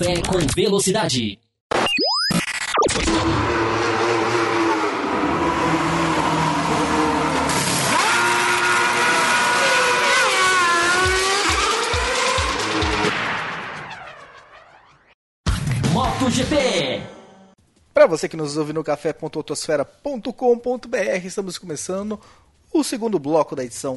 Café com Velocidade. MotoGP. Para você que nos ouve no café.autosfera.com.br, estamos começando o segundo bloco da edição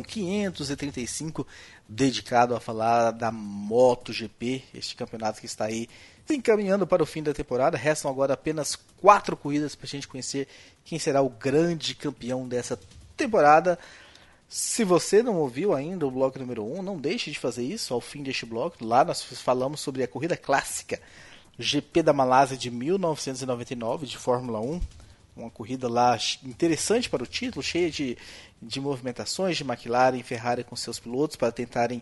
535, dedicado a falar da MotoGP, este campeonato que está aí se encaminhando para o fim da temporada. Restam agora apenas 4 corridas para a gente conhecer quem será o grande campeão dessa temporada. Se você não ouviu ainda o bloco número 1, não deixe de fazer isso ao fim deste bloco. Lá nós falamos sobre a corrida clássica GP da Malásia de 1999 de Fórmula 1, uma corrida lá interessante para o título, cheia de movimentações de McLaren e Ferrari com seus pilotos para tentarem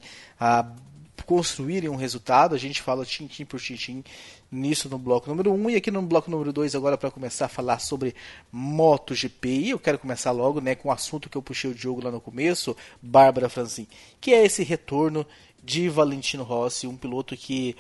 construírem um resultado. A gente fala tintim por tintim nisso no bloco número 1 e aqui no bloco número 2 agora para começar a falar sobre MotoGP. E eu quero começar logo, com o assunto que eu puxei o Diogo lá no começo, Bárbara Franzin, que é esse retorno de Valentino Rossi, um piloto que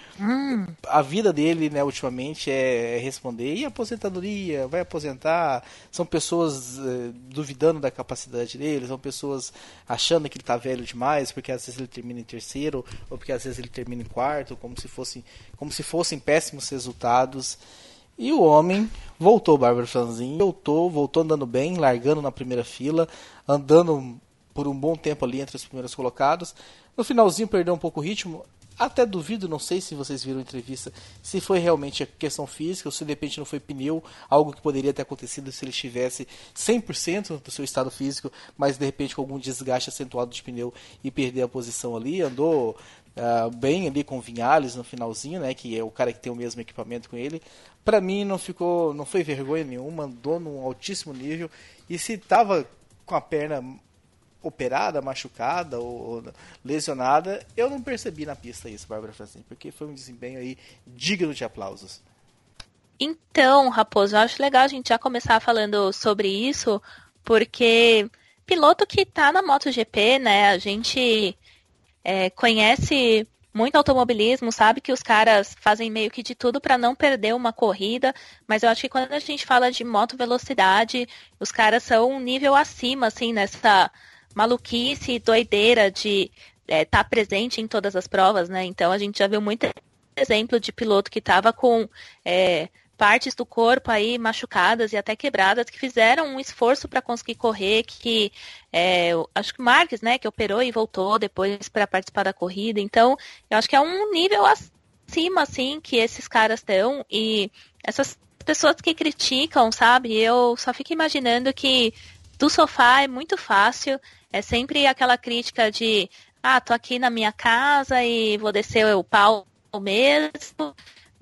a vida dele, ultimamente é responder, e a aposentadoria, vai aposentar, são pessoas duvidando da capacidade dele, são pessoas achando que ele está velho demais, porque às vezes ele termina em terceiro, ou porque às vezes ele termina em quarto, como se fossem péssimos resultados. E o homem voltou, Bárbara Franzin, voltou andando bem, largando na primeira fila, andando por um bom tempo ali entre os primeiros colocados. No finalzinho perdeu um pouco o ritmo, até duvido, não sei se vocês viram a entrevista, se foi realmente a questão física ou se de repente não foi pneu, algo que poderia ter acontecido se ele estivesse 100% do seu estado físico, mas de repente com algum desgaste acentuado de pneu e perder a posição ali. Andou bem ali com o Viñales no finalzinho, que é o cara que tem o mesmo equipamento com ele. Para mim não foi vergonha nenhuma, andou num altíssimo nível, e se estava com a perna operada, machucada ou lesionada, eu não percebi na pista isso, Bárbara Franzin, porque foi um desempenho aí digno de aplausos. Então, Raposo, eu acho legal a gente já começar falando sobre isso, porque piloto que tá na MotoGP, a gente conhece muito automobilismo, sabe que os caras fazem meio que de tudo para não perder uma corrida, mas eu acho que quando a gente fala de moto velocidade, os caras são um nível acima, assim, nessa maluquice, doideira de estar presente em todas as provas, Então a gente já viu muito exemplo de piloto que estava com partes do corpo aí machucadas e até quebradas, que fizeram um esforço para conseguir correr, que acho que o Marques, que operou e voltou depois para participar da corrida. Então eu acho que é um nível acima, assim, que esses caras estão, e essas pessoas que criticam, sabe, eu só fico imaginando que do sofá é muito fácil, é sempre aquela crítica de tô aqui na minha casa e vou descer o pau mesmo,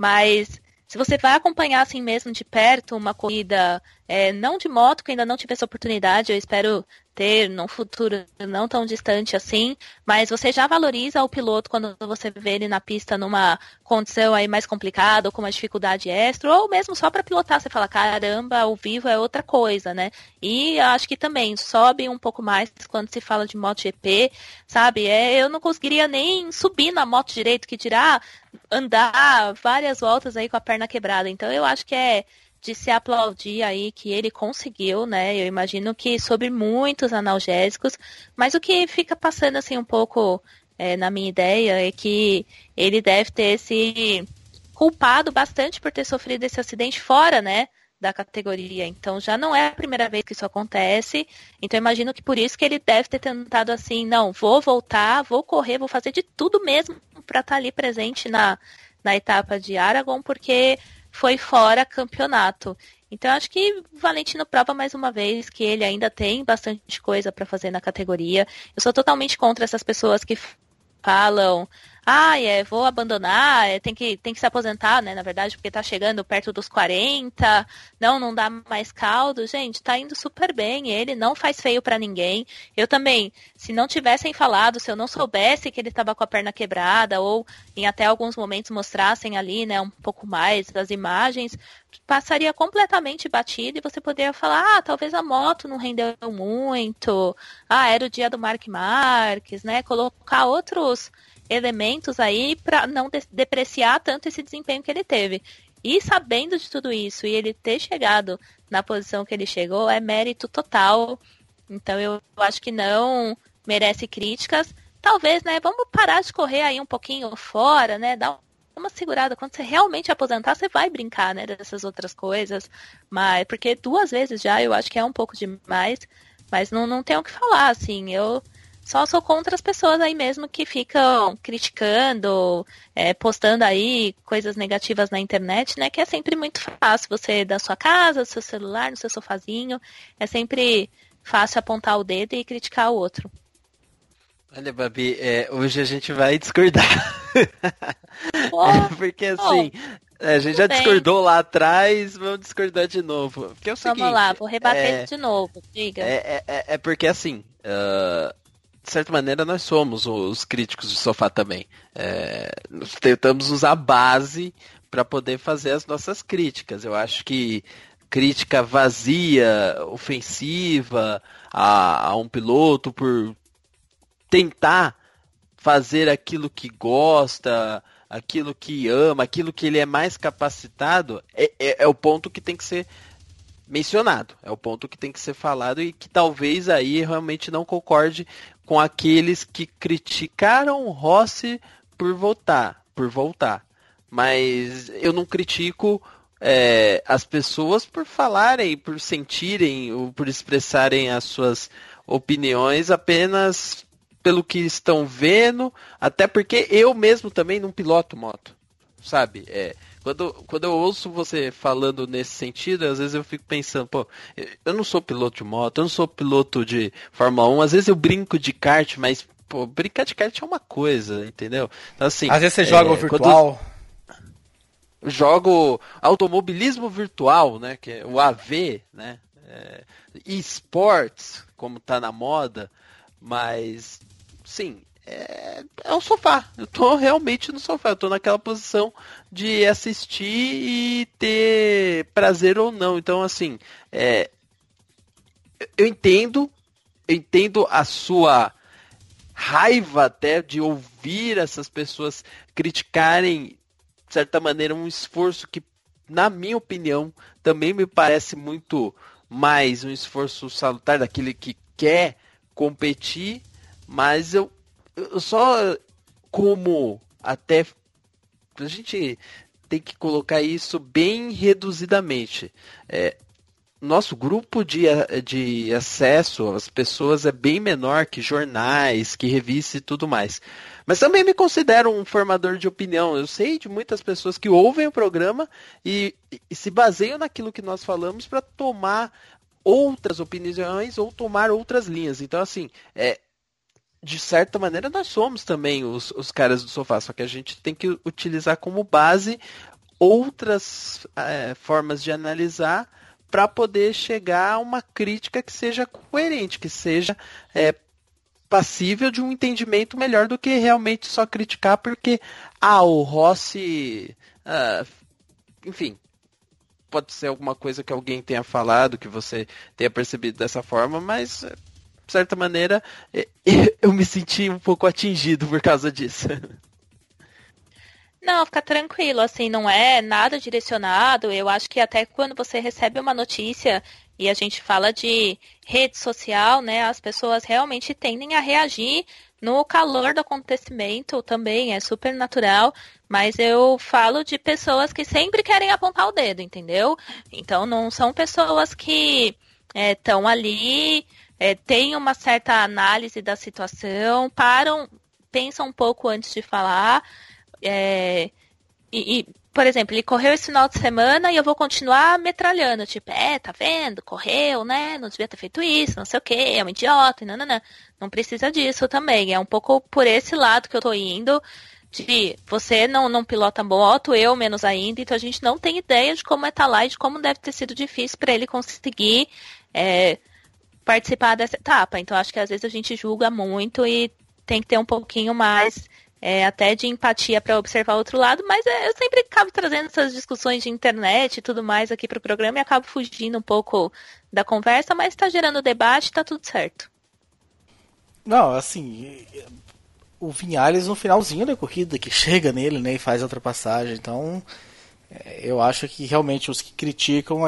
mas se você vai acompanhar assim mesmo de perto uma corrida, não de moto, que ainda não tive essa oportunidade, eu espero ter num futuro não tão distante assim, mas você já valoriza o piloto quando você vê ele na pista numa condição aí mais complicada, ou com uma dificuldade extra, ou mesmo só para pilotar, você fala, caramba, ao vivo é outra coisa, E acho que também sobe um pouco mais quando se fala de MotoGP, sabe? Eu não conseguiria nem subir na moto direito, que dirá andar várias voltas aí com a perna quebrada. Então eu acho que é de se aplaudir aí que ele conseguiu, Eu imagino que sobre muitos analgésicos, mas o que fica passando assim um pouco na minha ideia é que ele deve ter se culpado bastante por ter sofrido esse acidente fora, da categoria. Então já não é a primeira vez que isso acontece. Então eu imagino que por isso que ele deve ter tentado assim, não, vou voltar, vou correr, vou fazer de tudo mesmo para estar ali presente na etapa de Aragon, porque foi fora campeonato. Então acho que o Valentino prova mais uma vez que ele ainda tem bastante coisa para fazer na categoria. Eu sou totalmente contra essas pessoas que falam, vou abandonar, tem que se aposentar, na verdade, porque tá chegando perto dos 40, não dá mais caldo. Gente, tá indo super bem, ele não faz feio pra ninguém. Eu também, se não tivessem falado, se eu não soubesse que ele tava com a perna quebrada, ou em até alguns momentos mostrassem ali, um pouco mais das imagens, passaria completamente batido e você poderia falar, talvez a moto não rendeu muito, era o dia do Marc Marques, colocar outros elementos aí para não depreciar tanto esse desempenho que ele teve. E sabendo de tudo isso, e ele ter chegado na posição que ele chegou, é mérito total. Então eu acho que não merece críticas. Talvez, né, vamos parar de correr aí um pouquinho fora, né, dar uma segurada. Quando você realmente aposentar, você vai brincar, né, dessas outras coisas. Mas, porque 2 vezes já, eu acho que é um pouco demais. Mas não tem o que falar, assim, eu só sou contra as pessoas aí mesmo que ficam criticando, postando aí coisas negativas na internet, né? Que é sempre muito fácil você da sua casa, do seu celular, no seu sofazinho. É sempre fácil apontar o dedo e criticar o outro. Olha, Babi, hoje a gente vai discordar. Porque assim, a gente já discordou lá atrás, vamos discordar de novo. Porque é o seguinte, vamos lá, vou rebater de novo, diga. É porque assim, de certa maneira nós somos os críticos do sofá também. Nós tentamos usar a base para poder fazer as nossas críticas. Eu acho que crítica vazia, ofensiva a um piloto por tentar fazer aquilo que gosta, aquilo que ama, aquilo que ele é mais capacitado, é o ponto que tem que ser mencionado, é o ponto que tem que ser falado e que talvez aí realmente não concorde com aqueles que criticaram o Rossi por voltar. Mas eu não critico as pessoas por falarem, por sentirem, ou por expressarem as suas opiniões apenas pelo que estão vendo, até porque eu mesmo também não piloto moto, sabe? Quando eu ouço você falando nesse sentido, às vezes eu fico pensando, pô, eu não sou piloto de moto, eu não sou piloto de Fórmula 1, às vezes eu brinco de kart, mas, pô, brincar de kart é uma coisa, entendeu? Então, assim, às vezes você joga o virtual. Eu jogo automobilismo virtual, né, que é o AV, né, esports, como tá na moda, mas, sim, é um sofá. Eu tô realmente no sofá. Eu tô naquela posição de assistir e ter prazer ou não. Então, assim, eu entendo a sua raiva até de ouvir essas pessoas criticarem, de certa maneira, um esforço que, na minha opinião, também me parece muito mais um esforço salutar daquele que quer competir, mas eu só, como até a gente tem que colocar isso bem reduzidamente. Nosso grupo de acesso às pessoas é bem menor que jornais, que revistas e tudo mais. Mas também me considero um formador de opinião. Eu sei de muitas pessoas que ouvem o programa e se baseiam naquilo que nós falamos para tomar outras opiniões ou tomar outras linhas. Então, assim, de certa maneira, nós somos também os caras do sofá, só que a gente tem que utilizar como base outras formas de analisar para poder chegar a uma crítica que seja coerente, que seja passível de um entendimento melhor do que realmente só criticar porque o Rossi, enfim, pode ser alguma coisa que alguém tenha falado, que você tenha percebido dessa forma, mas de certa maneira eu me senti um pouco atingido por causa disso. Não, fica tranquilo, assim, não é nada direcionado. Eu acho que até quando você recebe uma notícia e a gente fala de rede social, né, as pessoas realmente tendem a reagir no calor do acontecimento também, é super natural, mas eu falo de pessoas que sempre querem apontar o dedo, entendeu? Então não são pessoas que estão ali, têm uma certa análise da situação, param, pensam um pouco antes de falar. Por exemplo, ele correu esse final de semana e eu vou continuar metralhando, tipo, tá vendo? Correu, né? Não devia ter feito isso, não sei o quê, é um idiota, não precisa disso também. É um pouco por esse lado que eu tô indo, de você não pilota moto, eu menos ainda, então a gente não tem ideia de como tá lá e de como deve ter sido difícil para ele conseguir participar dessa etapa. Então acho que às vezes a gente julga muito e tem que ter um pouquinho mais até de empatia para observar o outro lado, mas eu sempre acabo trazendo essas discussões de internet e tudo mais aqui para o programa e acabo fugindo um pouco da conversa, mas está gerando debate, está tudo certo. Não, assim, o Viñales no finalzinho da corrida, que chega nele, né, e faz a ultrapassagem. Então, eu acho que realmente os que criticam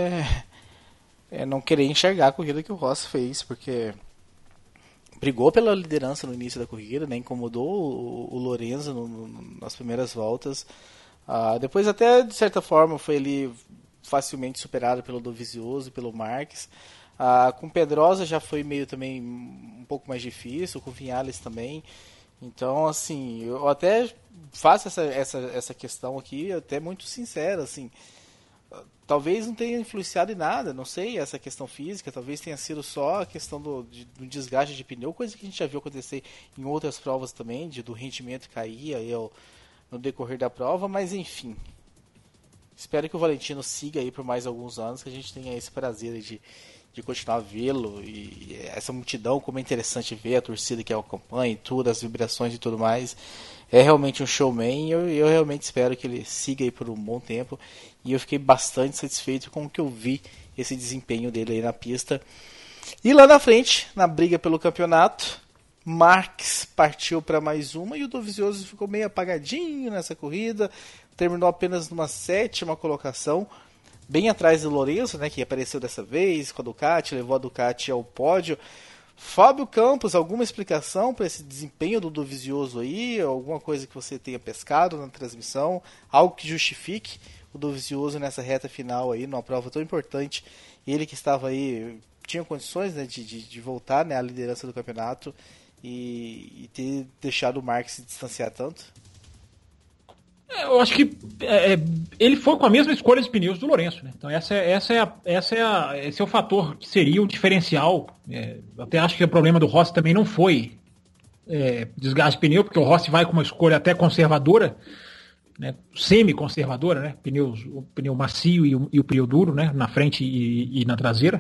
é não querer enxergar a corrida que o Rossi fez, porque brigou pela liderança no início da corrida, né, incomodou o Lorenzo nas primeiras voltas. Depois até, de certa forma, foi ali facilmente superado pelo Dovizioso e pelo Marques. Com Pedrosa já foi meio também um pouco mais difícil, com Viñales também. Então, assim, eu até faço essa questão aqui até muito sincera, assim. Talvez não tenha influenciado em nada, não sei, essa questão física, talvez tenha sido só a questão do desgaste de pneu, coisa que a gente já viu acontecer em outras provas também, do rendimento cair aí no decorrer da prova, mas enfim. Espero que o Valentino siga aí por mais alguns anos, que a gente tenha esse prazer de continuar a vê-lo, e essa multidão, como é interessante ver a torcida que acompanha e tudo, as vibrações e tudo mais. É realmente um showman, e eu realmente espero que ele siga aí por um bom tempo, e eu fiquei bastante satisfeito com o que eu vi, esse desempenho dele aí na pista. E lá na frente, na briga pelo campeonato, Marques partiu para mais uma, e o Dovizioso ficou meio apagadinho nessa corrida, terminou apenas numa 7ª colocação, bem atrás do Lorenzo, né, que apareceu dessa vez com a Ducati, levou a Ducati ao pódio. Fábio Campos, alguma explicação para esse desempenho do Dovizioso aí? Alguma coisa que você tenha pescado na transmissão? Algo que justifique o Dovizioso nessa reta final aí, numa prova tão importante? Ele que estava aí, tinha condições, né, de voltar, né, à liderança do campeonato e ter deixado o Marques se distanciar tanto? Eu acho que ele foi com a mesma escolha de pneus do Lorenzo, né? Então esse é o fator que seria o diferencial. Até acho que o problema do Rossi também não foi desgaste de pneu, porque o Rossi vai com uma escolha até conservadora, né? Semi-conservadora, né? O pneu macio e o pneu duro, né? Na frente e na traseira.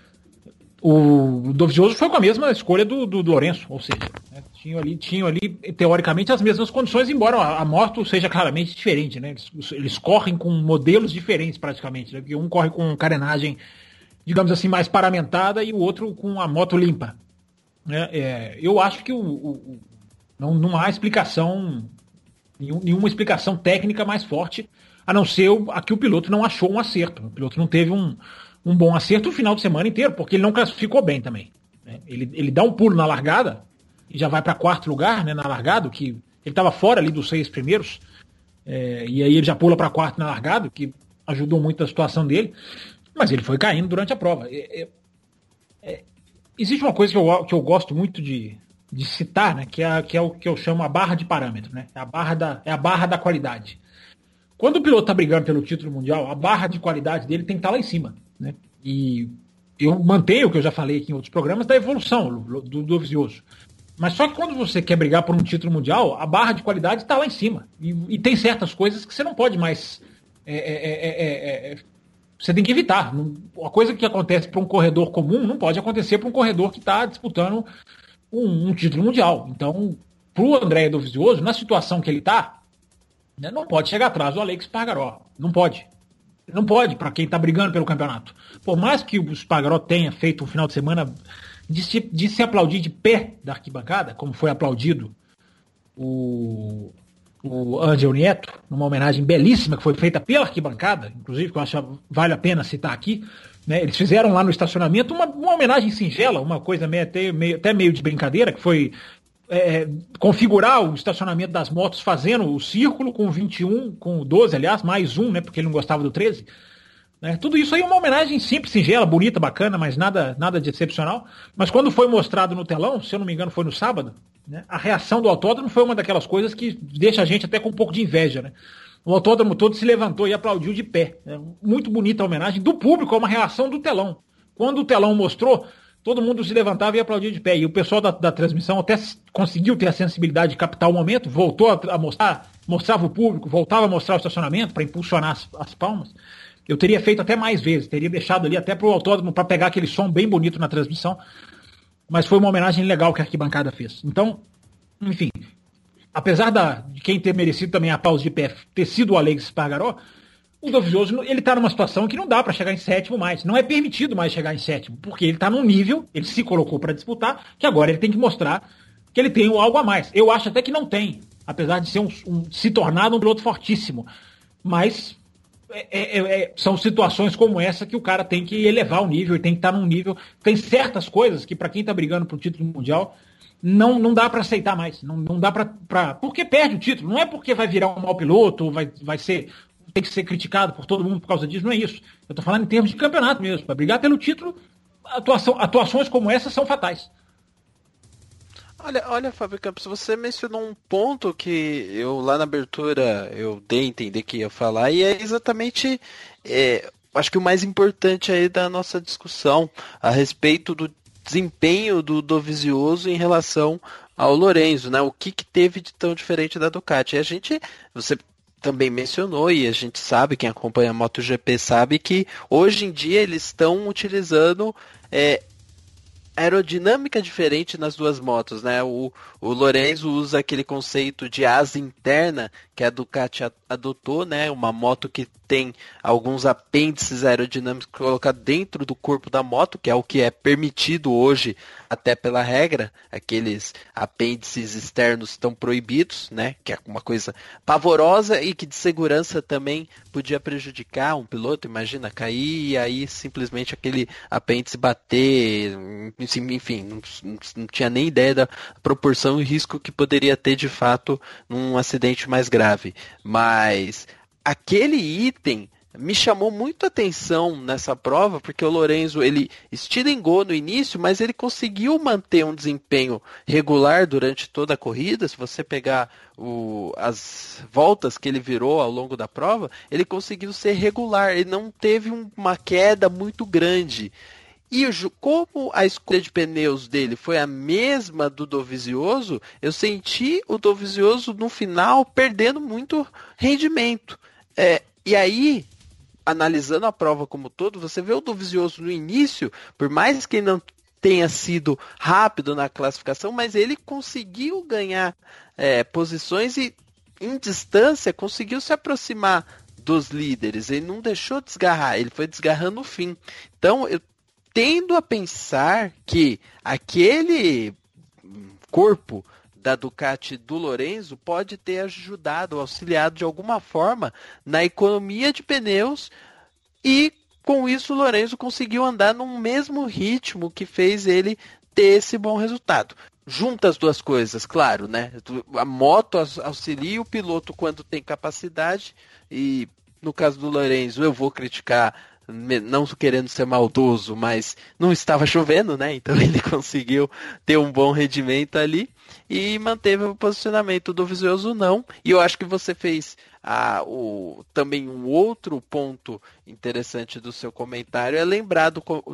O Dovizioso foi com a mesma escolha do Lorenzo, ou seja, né, tinham ali teoricamente as mesmas condições, embora a moto seja claramente diferente, né? Eles correm com modelos diferentes praticamente, né? Porque um corre com carenagem, digamos assim, mais paramentada e o outro com a moto limpa, né? Eu acho que não há explicação, nenhuma explicação técnica mais forte, a não ser a que o piloto não achou um acerto. O piloto não teve um bom acerto o final de semana inteiro, porque ele não classificou bem também, né? Ele dá um pulo na largada e já vai para 4º lugar, né, na largada, que ele estava fora ali dos 6 primeiros, e aí ele já pula para 4º na largada, que ajudou muito a situação dele, mas ele foi caindo durante a prova. Existe uma coisa que eu gosto muito de citar, né, que é o que eu chamo a barra de parâmetro, né? É a barra da qualidade. Quando o piloto está brigando pelo título mundial, a barra de qualidade dele tem que estar lá em cima, né? E eu mantenho o que eu já falei aqui em outros programas da evolução do Dovizioso. Mas só que quando você quer brigar por um título mundial, a barra de qualidade está lá em cima. E tem certas coisas que você não pode mais... você tem que evitar. Uma coisa que acontece para um corredor comum não pode acontecer para um corredor que está disputando um título mundial. Então, para o André Dovizioso, na situação que ele está, né, não pode chegar atrás do Alex Espargaró. Não pode. Não pode, para quem está brigando pelo campeonato. Por mais que o Espargaró tenha feito um final de semana de se aplaudir de pé da arquibancada, como foi aplaudido o Angel Nieto, numa homenagem belíssima que foi feita pela arquibancada, inclusive, que eu acho que vale a pena citar aqui, né? Eles fizeram lá no estacionamento uma homenagem singela, uma coisa até meio de brincadeira, que foi configurar o estacionamento das motos fazendo o círculo com o 21, com o 12, aliás, mais um, né, porque ele não gostava do 13. Né? Tudo isso aí é uma homenagem simples, singela, bonita, bacana, mas nada de excepcional. Mas quando foi mostrado no telão, se eu não me engano foi no sábado, né, a reação do autódromo foi uma daquelas coisas que deixa a gente até com um pouco de inveja. Né? O autódromo todo se levantou e aplaudiu de pé. Né? Muito bonita a homenagem do público, é uma reação do telão. Quando o telão mostrou, todo mundo se levantava e aplaudia de pé. E o pessoal da transmissão até conseguiu ter a sensibilidade de captar o momento, voltou a mostrar, mostrava o público, voltava a mostrar o estacionamento para impulsionar as palmas. Eu teria feito até mais vezes, teria deixado ali até para o autódromo para pegar aquele som bem bonito na transmissão. Mas foi uma homenagem legal que a arquibancada fez. Então, enfim, apesar de quem ter merecido também a pausa de pé ter sido o Alex Espargaró, o Dovizioso, ele está numa situação que não dá para chegar em 7º mais. Não é permitido mais chegar em 7º, porque ele está num nível, ele se colocou para disputar, que agora ele tem que mostrar que ele tem algo a mais. Eu acho até que não tem, apesar de ser se tornar um piloto fortíssimo. Mas são situações como essa que o cara tem que elevar o nível, e tem que estar num nível. Tem certas coisas que, para quem está brigando pro título mundial, não dá para aceitar mais. Não dá para. Porque perde o título. Não é porque vai virar um mau piloto, ou tem que ser criticado por todo mundo por causa disso. Não é isso. Eu tô falando em termos de campeonato mesmo. Para brigar pelo título, atuações como essa são fatais. Olha, Fábio Campos, você mencionou um ponto que eu lá na abertura eu dei a entender que ia falar, e é exatamente, acho que o mais importante aí da nossa discussão a respeito do desempenho do Dovizioso em relação ao Lorenzo, né? O que teve de tão diferente da Ducati? Você também mencionou, e a gente sabe, quem acompanha a MotoGP sabe, que hoje em dia eles estão utilizando aerodinâmica diferente nas duas motos, né? O Lorenzo usa aquele conceito de asa interna que a Ducati adotou, né? Uma moto que tem alguns apêndices aerodinâmicos colocados dentro do corpo da moto, que é o que é permitido hoje até pela regra. Aqueles apêndices externos estão proibidos, né? Que é uma coisa pavorosa e que de segurança também podia prejudicar um piloto. Imagina cair e aí simplesmente aquele apêndice bater, enfim, não tinha nem ideia da proporção e risco que poderia ter de fato num acidente mais grave. Mas aquele item me chamou muito a atenção nessa prova, porque o Lorenzo, ele estilingou no início, mas ele conseguiu manter um desempenho regular durante toda a corrida. Se você pegar as voltas que ele virou ao longo da prova, ele conseguiu ser regular, ele não teve uma queda muito grande. E como a escolha de pneus dele foi a mesma do Dovizioso, eu senti o Dovizioso no final perdendo muito rendimento. E aí, analisando a prova como um todo, você vê o Dovizioso no início, por mais que ele não tenha sido rápido na classificação, mas ele conseguiu ganhar posições e, em distância, conseguiu se aproximar dos líderes. Ele não deixou desgarrar, ele foi desgarrando no fim. Então, eu tendo a pensar que aquele corpo da Ducati do Lorenzo pode ter ajudado, auxiliado de alguma forma na economia de pneus, e com isso o Lorenzo conseguiu andar no mesmo ritmo que fez ele ter esse bom resultado. Junta as duas coisas, claro, né? A moto auxilia o piloto quando tem capacidade, e no caso do Lorenzo eu vou criticar, não querendo ser maldoso, mas não estava chovendo, né? Então ele conseguiu ter um bom rendimento ali e manteve o posicionamento. Do Dovizioso não. E eu acho que você fez também um outro ponto interessante do seu comentário, é lembrar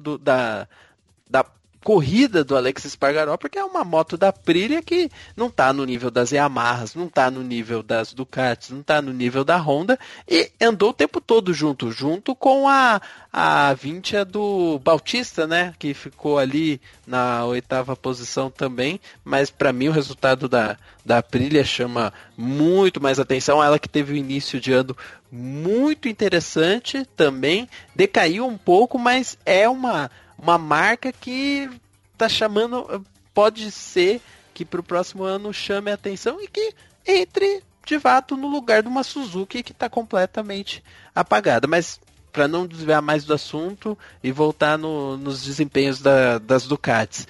da corrida do Alex Espargaró, porque é uma moto da Aprilia que não está no nível das Yamahas, não está no nível das Ducatis, não está no nível da Honda, e andou o tempo todo junto com a Vintia do Bautista, né, que ficou ali na 8ª posição também, mas para mim o resultado da Aprilia chama muito mais atenção. Ela que teve o início de ano muito interessante também, decaiu um pouco, mas é uma marca que está chamando, pode ser que para o próximo ano chame a atenção e que entre de fato no lugar de uma Suzuki que está completamente apagada. Mas para não desviar mais do assunto e voltar nos desempenhos das Ducatis,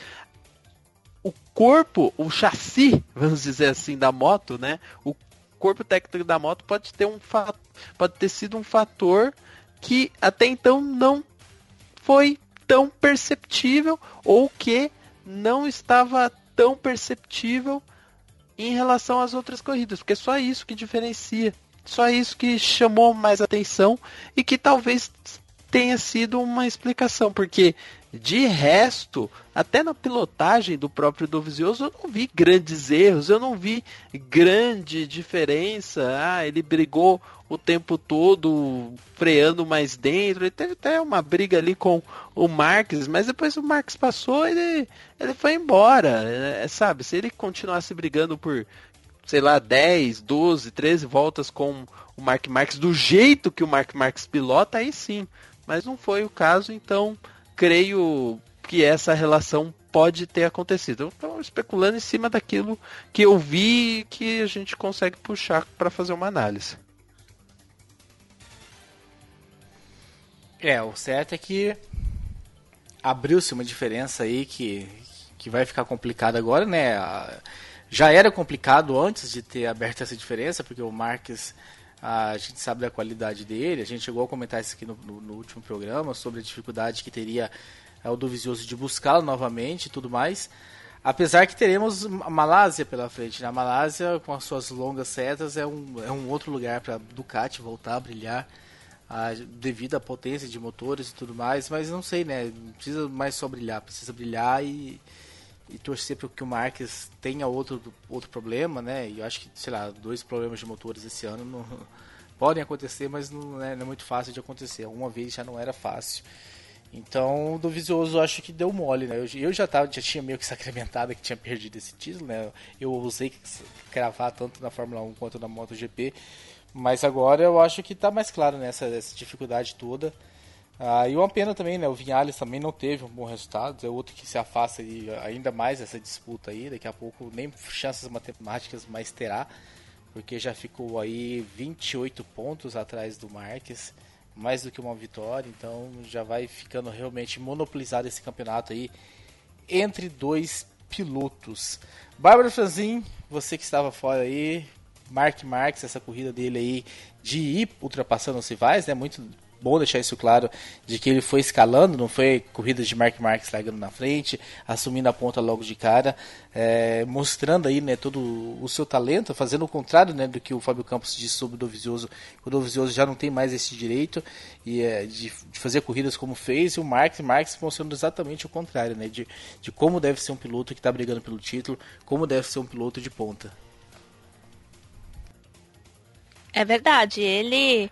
o corpo, o chassi, vamos dizer assim, da moto, né? O corpo técnico da moto pode ter sido um fator que até então não foi tão perceptível, ou que não estava tão perceptível em relação às outras corridas, porque só isso que diferencia, só isso que chamou mais atenção e que talvez tenha sido uma explicação, porque de resto, até na pilotagem do próprio Dovizioso, eu não vi grandes erros, eu não vi grande diferença. Ele brigou o tempo todo freando mais dentro, ele teve até uma briga ali com o Marques, mas depois o Marques passou, ele foi embora, sabe? Se ele continuasse brigando por, sei lá, 10, 12, 13 voltas com o Marc Marques, do jeito que o Marc Marques pilota, aí sim, mas não foi o caso. Então creio que essa relação pode ter acontecido. Eu estou especulando em cima daquilo que eu vi e que a gente consegue puxar para fazer uma análise. O certo é que abriu-se uma diferença aí que vai ficar complicado agora, né? Já era complicado antes de ter aberto essa diferença, porque o Marques, a gente sabe da qualidade dele, a gente chegou a comentar isso aqui no último programa, sobre a dificuldade que teria o Dovizioso de buscá-lo novamente e tudo mais. Apesar que teremos a Malásia pela frente, né? A Malásia, com as suas longas setas, é um outro lugar para Ducati voltar a brilhar, devido à potência de motores e tudo mais, mas não sei, né? Não precisa mais só brilhar, precisa brilhar e torcer para que o Marques tenha outro problema, né? E eu acho que, sei lá, 2 problemas de motores esse ano não podem acontecer, mas não é muito fácil de acontecer. Uma vez já não era fácil. Então, o Dovizioso acho que deu mole, né? Eu já tinha meio que sacramentado que tinha perdido esse título, né? Eu ousei cravar tanto na Fórmula 1 quanto na MotoGP. Mas agora eu acho que está mais claro, né, essa dificuldade toda. E uma pena também, né? O Viñales também não teve um bom resultado. É outro que se afasta ainda mais dessa disputa aí. Daqui a pouco nem chances matemáticas mais terá, porque já ficou aí 28 pontos atrás do Marques, mais do que uma vitória. Então já vai ficando realmente monopolizado esse campeonato aí entre 2 pilotos. Bárbara Franzin, você que estava fora aí, Mark Marques, essa corrida dele aí de ir ultrapassando os rivais, né? Muito bom deixar isso claro, de que ele foi escalando, não foi corrida de Mark Marques largando na frente, assumindo a ponta logo de cara, mostrando aí, né, todo o seu talento, fazendo o contrário, né, do que o Fábio Campos disse sobre o Dovizioso. O Dovizioso já não tem mais esse direito de fazer corridas como fez, e o Marques mostrando exatamente o contrário, né, de como deve ser um piloto que está brigando pelo título, como deve ser um piloto de ponta. É verdade, ele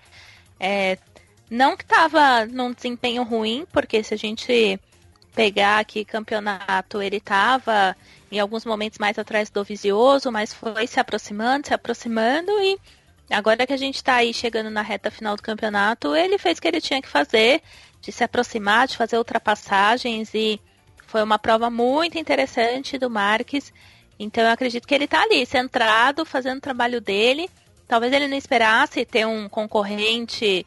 não que estava num desempenho ruim, porque se a gente pegar aqui campeonato, ele estava em alguns momentos mais atrás do Dovizioso, mas foi se aproximando, e agora que a gente está aí chegando na reta final do campeonato, ele fez o que ele tinha que fazer, de se aproximar, de fazer ultrapassagens, e foi uma prova muito interessante do Marques. Então eu acredito que ele está ali, centrado, fazendo o trabalho dele. Talvez ele não esperasse ter um concorrente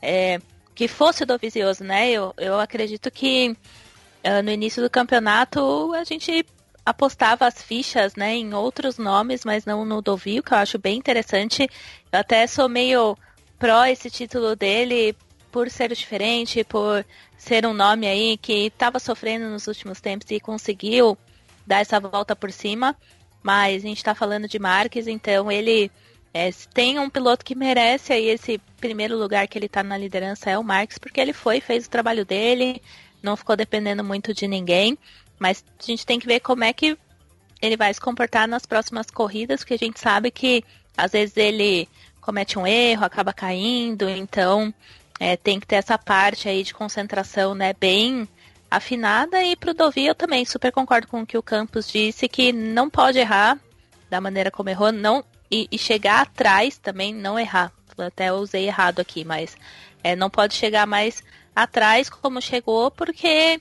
que fosse o Dovizioso, né? Eu acredito que no início do campeonato a gente apostava as fichas, né, em outros nomes, mas não no Dovio, que eu acho bem interessante. Eu até sou meio pró esse título dele por ser diferente, por ser um nome aí que estava sofrendo nos últimos tempos e conseguiu dar essa volta por cima. Mas a gente está falando de Marques, então ele... se tem um piloto que merece aí esse primeiro lugar que ele está na liderança, é o Marques, porque ele fez o trabalho dele, não ficou dependendo muito de ninguém, mas a gente tem que ver como é que ele vai se comportar nas próximas corridas, porque a gente sabe que às vezes ele comete um erro, acaba caindo, então tem que ter essa parte aí de concentração, né, bem afinada. E pro Dovi eu também super concordo com o que o Campos disse, que não pode errar da maneira como errou, não. E chegar atrás também, não errar. Até usei errado aqui, mas não pode chegar mais atrás como chegou, porque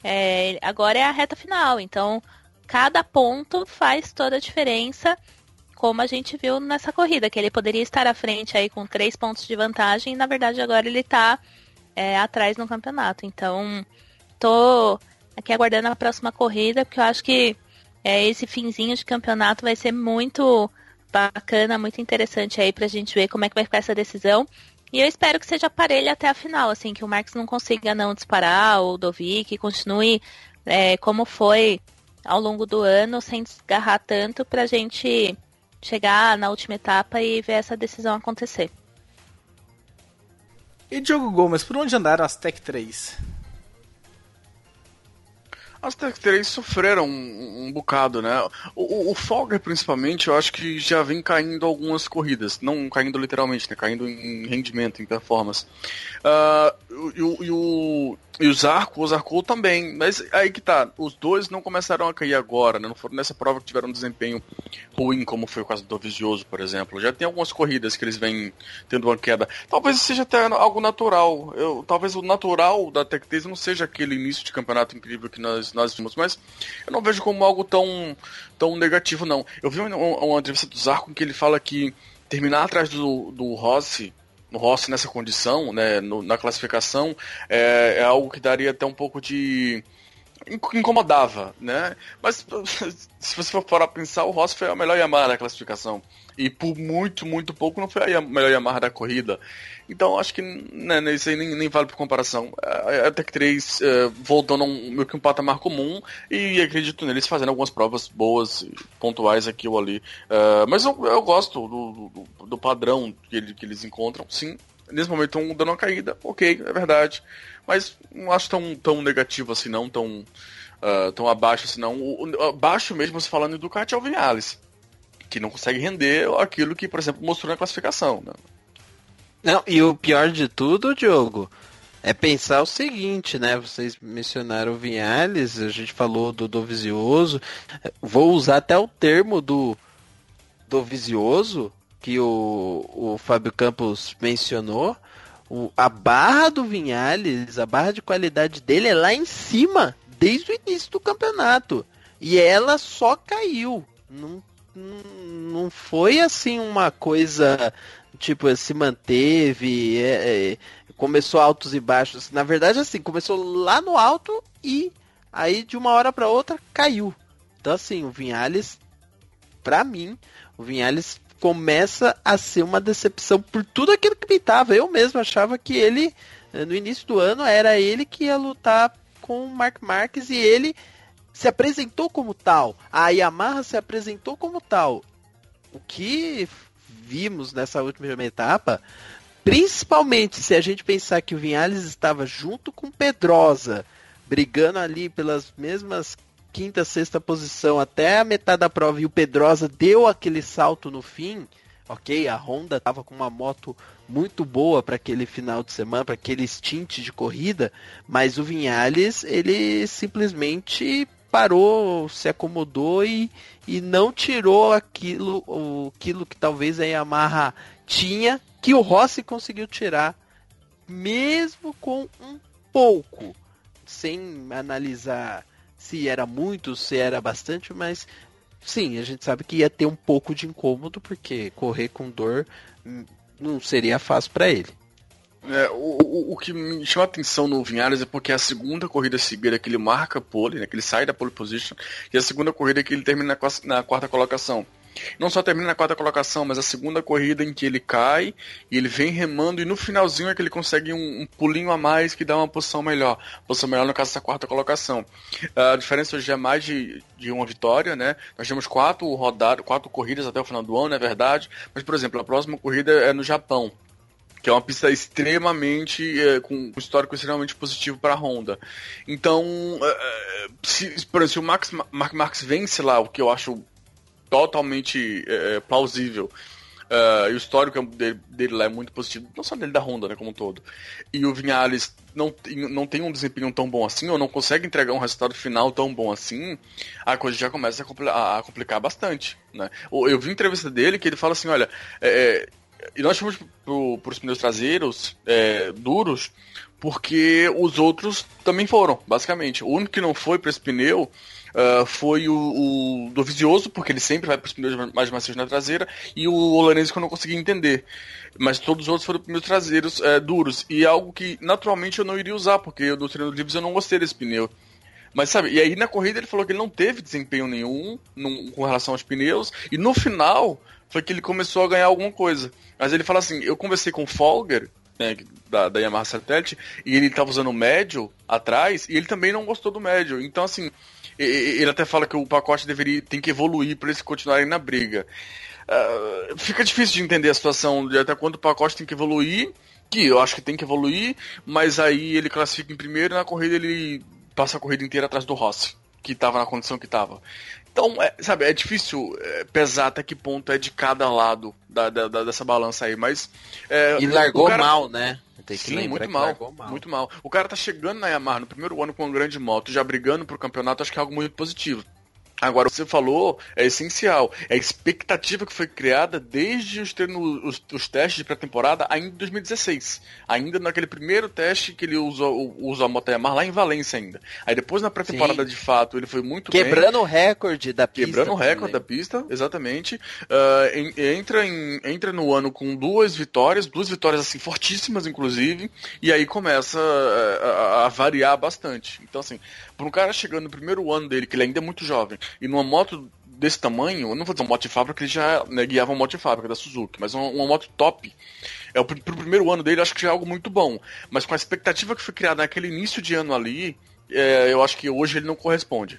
agora é a reta final. Então, cada ponto faz toda a diferença, como a gente viu nessa corrida, que ele poderia estar à frente aí com 3 pontos de vantagem, e na verdade agora ele está atrás no campeonato. Então, tô aqui aguardando a próxima corrida, porque eu acho que esse finzinho de campeonato vai ser muito bacana, muito interessante aí pra gente ver como é que vai ficar essa decisão. E eu espero que seja parelho até a final, assim, que o Marques não consiga não disparar, ou o Dovi, que continue como foi ao longo do ano, sem desgarrar tanto, pra gente chegar na última etapa e ver essa decisão acontecer. E Diogo Gomes, por onde andaram as Tech 3? As Tech 3 sofreram um bocado, né? O Fogger, principalmente, eu acho que já vem caindo algumas corridas. Não caindo literalmente, né? Caindo em rendimento, em performance. E o Zarco também, mas aí que tá, os dois não começaram a cair agora, né? Não foram nessa prova que tiveram um desempenho ruim, como foi o caso do Dovizioso, por exemplo. Já tem algumas corridas que eles vêm tendo uma queda. Talvez seja até algo natural. Talvez o natural da Tech Days não seja aquele início de campeonato incrível que nós vimos, mas eu não vejo como algo tão negativo, não. Eu vi uma entrevista do Zarco em que ele fala que terminar atrás do Rossi, no Rossi nessa condição, né, na classificação, é algo que daria até um pouco de... incomodava, né? Mas se você for parar a pensar, o Rossi foi a melhor Yamaha da classificação. E por muito, muito pouco não foi a melhor Yamaha da corrida. Então acho que né, isso aí nem vale por comparação. A Tech 3 voltando a meio que um patamar comum, e acredito neles fazendo algumas provas boas, pontuais aqui ou ali. Mas eu gosto do padrão que eles encontram, sim. Nesse momento estão dando uma caída, ok, é verdade. Mas não acho tão negativo assim, não, tão abaixo assim, não. Abaixo mesmo, você falando do Ducati, é o Vinales, que não consegue render aquilo que, por exemplo, mostrou na classificação, né? Não, e o pior de tudo, Diogo, é pensar o seguinte, né? Vocês mencionaram o Vinales, a gente falou do Dovizioso. Vou usar até o termo do Dovizioso, que o Fábio Campos mencionou. A barra do Vinales, a barra de qualidade dele é lá em cima, desde o início do campeonato. E ela só caiu. Não foi assim uma coisa... Tipo, se manteve, começou altos e baixos. Na verdade, assim, começou lá no alto e aí de uma hora para outra caiu. Então, assim, o Vinales, pra mim, o Vinales começa a ser uma decepção por tudo aquilo que pintava. Eu mesmo achava que ele, no início do ano, era ele que ia lutar com o Marc Marquez e ele se apresentou como tal. A Yamaha se apresentou como tal. O que vimos nessa última etapa, principalmente se a gente pensar que o Vinales estava junto com Pedrosa, brigando ali pelas mesmas quinta, sexta posição até a metade da prova, e o Pedrosa deu aquele salto no fim, ok, a Honda estava com uma moto muito boa para aquele final de semana, para aquele stint de corrida, mas o Vinales, ele simplesmente parou, se acomodou e não tirou aquilo que talvez a Yamaha tinha, que o Rossi conseguiu tirar, mesmo com um pouco, sem analisar se era muito, se era bastante, mas sim, a gente sabe que ia ter um pouco de incômodo, porque correr com dor não seria fácil para ele. O que me chama a atenção no Vinales é porque é a segunda corrida seguida que ele marca pole, né, que ele sai da pole position, e a segunda corrida que ele termina na quarta colocação. Não só termina na quarta colocação, mas a segunda corrida em que ele cai e ele vem remando, e no finalzinho é que ele consegue um pulinho a mais que dá uma posição melhor. Posição melhor no caso dessa quarta colocação. A diferença hoje é mais de uma vitória, né? Nós temos 4 corridas até o final do ano, é verdade. Mas, por exemplo, a próxima corrida é no Japão, que é uma pista extremamente, com um histórico extremamente positivo para a Honda. Então, por exemplo, se o Marc Marquez vence lá, o que eu acho totalmente plausível, e o histórico dele lá é muito positivo, não só dele, da Honda, né, como um todo, e o Vinales não tem um desempenho tão bom assim, ou não consegue entregar um resultado final tão bom assim, a coisa já começa a complicar bastante, né? Eu vi entrevista dele que ele fala assim, olha, e nós fomos para os pneus traseiros duros, porque os outros também foram, basicamente. O único que não foi para esse pneu foi o Dovizioso, porque ele sempre vai para os pneus mais macios na traseira, e o Olanese, que eu não consegui entender. Mas todos os outros foram pneus traseiros duros, e é algo que naturalmente eu não iria usar, porque no treino livres eu não gostei desse pneu. Mas sabe, e aí na corrida ele falou que ele não teve desempenho nenhum com relação aos pneus, e no final foi que ele começou a ganhar alguma coisa. Mas ele fala assim, eu conversei com o Folger, né, da Yamaha Satellite, e ele estava usando o médio atrás, e ele também não gostou do médio. Então assim, ele até fala que o pacote tem que evoluir para eles continuarem na briga. Fica difícil de entender a situação de até quando o pacote tem que evoluir, que eu acho que tem que evoluir, mas aí ele classifica em primeiro, e na corrida ele passa a corrida inteira atrás do Rossi, que estava na condição que estava. Então, sabe, é difícil pesar até que ponto é de cada lado dessa balança aí, mas... e largou mal, né? Tem que Sim, lembrar muito que mal, largou mal. muito mal. O cara tá chegando na Yamaha no primeiro ano com uma grande moto, já brigando pro campeonato, acho que é algo muito positivo. Agora, o que você falou é essencial. É a expectativa que foi criada desde os testes de pré-temporada ainda em 2016. Ainda naquele primeiro teste que ele usou a moto Yamaha lá em Valência ainda. Aí depois na pré-temporada de fato ele foi muito bem. Quebrando o recorde da pista. Quebrando o recorde da pista, exatamente. Entra no ano com duas vitórias assim fortíssimas inclusive, e aí começa a variar bastante. Então assim, para um cara chegando no primeiro ano dele, que ele ainda é muito jovem, e numa moto desse tamanho, eu não vou dizer uma moto de fábrica, porque ele já guiava uma moto de fábrica da Suzuki, mas uma moto top, pro primeiro ano dele, acho que já é algo muito bom. Mas com a expectativa que foi criada naquele início de ano ali, eu acho que hoje ele não corresponde.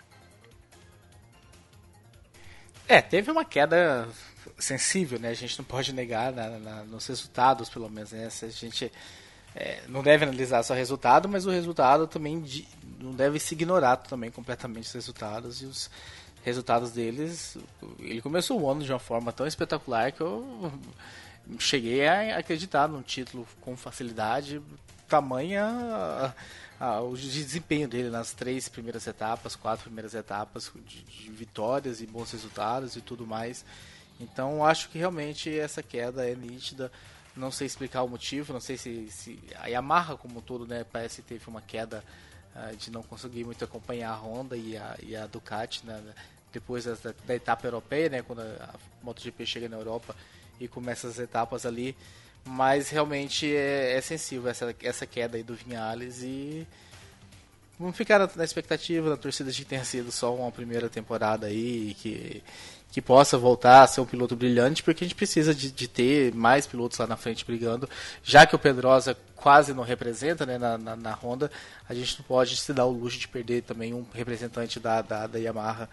Teve uma queda sensível, né? A gente não pode negar nos resultados, pelo menos, né? A gente não deve analisar só o resultado, mas o resultado também não deve se ignorar também completamente os resultados. E os resultados deles, ele começou o ano de uma forma tão espetacular que eu cheguei a acreditar num título com facilidade, tamanha o desempenho dele nas 3 primeiras etapas, 4 primeiras etapas de vitórias e bons resultados e tudo mais. Então acho que realmente essa queda é nítida. Não sei explicar o motivo, não sei se a Yamaha como um todo, né, parece que teve uma queda de não conseguir muito acompanhar a Honda e a Ducati, né, depois da etapa europeia, né, quando a MotoGP chega na Europa e começa as etapas ali. Mas realmente é sensível essa queda aí do Viñales, e vamos ficar na expectativa da torcida de que tenha sido só uma primeira temporada aí, que possa voltar a ser um piloto brilhante, porque a gente precisa de ter mais pilotos lá na frente brigando, já que o Pedrosa quase não representa, né, na Honda, a gente não pode se dar o luxo de perder também um representante da Yamaha.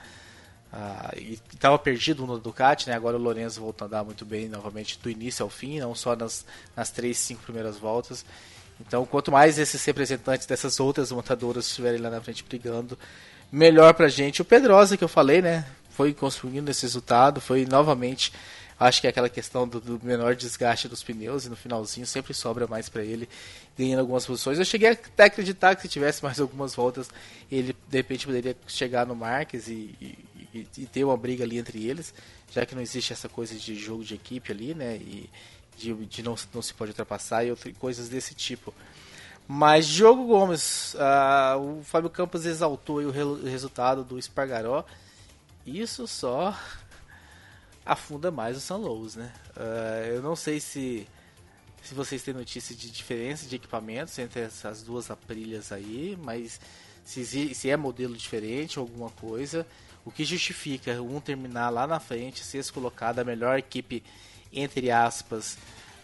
E estava perdido no Ducati, né? Agora o Lorenzo voltou a andar muito bem novamente do início ao fim, não só nas 3, 5 primeiras voltas. Então, quanto mais esses representantes dessas outras montadoras estiverem lá na frente brigando, melhor pra gente. O Pedrosa, que eu falei, né, foi construindo esse resultado, foi novamente, acho que é aquela questão do menor desgaste dos pneus, e no finalzinho sempre sobra mais para ele, ganhando algumas posições. Eu cheguei até a acreditar que se tivesse mais algumas voltas, ele de repente poderia chegar no Marques e ter uma briga ali entre eles, já que não existe essa coisa de jogo de equipe ali, né, e de não se pode ultrapassar e coisas desse tipo. Mas Diogo Gomes, o Fábio Campos exaltou aí o resultado do Espargaró. Isso só afunda mais o San Luis, né? Eu não sei se vocês têm notícia de diferença de equipamentos entre essas duas Aprilhas aí, mas se é modelo diferente ou alguma coisa, o que justifica um terminar lá na frente, ser colocado a melhor equipe, entre aspas,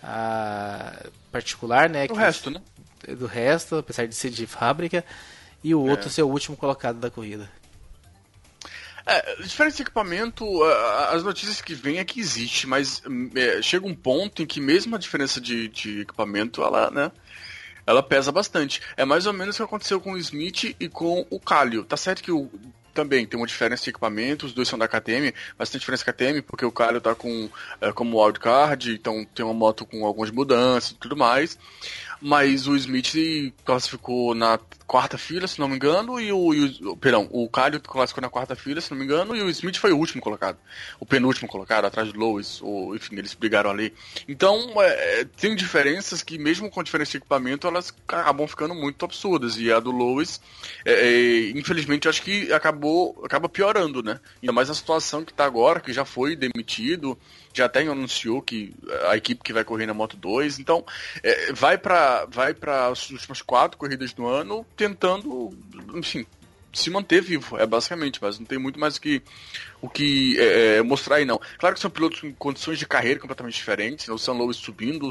particular, né? Do resto, apesar de ser de fábrica, e o outro ser o último colocado da corrida. Diferença de equipamento, as notícias que vêm é que existe, mas chega um ponto em que mesmo a diferença de equipamento, ela pesa bastante. É mais ou menos o que aconteceu com o Smith e com o Kallio. Tá certo que também tem uma diferença de equipamento, os dois são da KTM, mas tem diferença da KTM porque o Kallio tá como wildcard, então tem uma moto com algumas mudanças e tudo mais. Mas o Smith classificou na quarta fila, se não me engano, e o Kallio classificou na quarta fila, se não me engano, e o Smith foi o último colocado, o penúltimo colocado, atrás do Lewis, enfim, eles brigaram ali. Então, tem diferenças que, mesmo com diferença de equipamento, elas acabam ficando muito absurdas, e a do Lewis, infelizmente, eu acho que acaba piorando, né? Ainda mais na situação que tá agora, que já foi demitido, já até anunciou que a equipe que vai correr na Moto 2, então vai para as últimas 4 corridas do ano tentando, enfim, se manter vivo, basicamente, mas não tem muito mais o que mostrar aí não. Claro que são pilotos com condições de carreira completamente diferentes, né? O San Luis subindo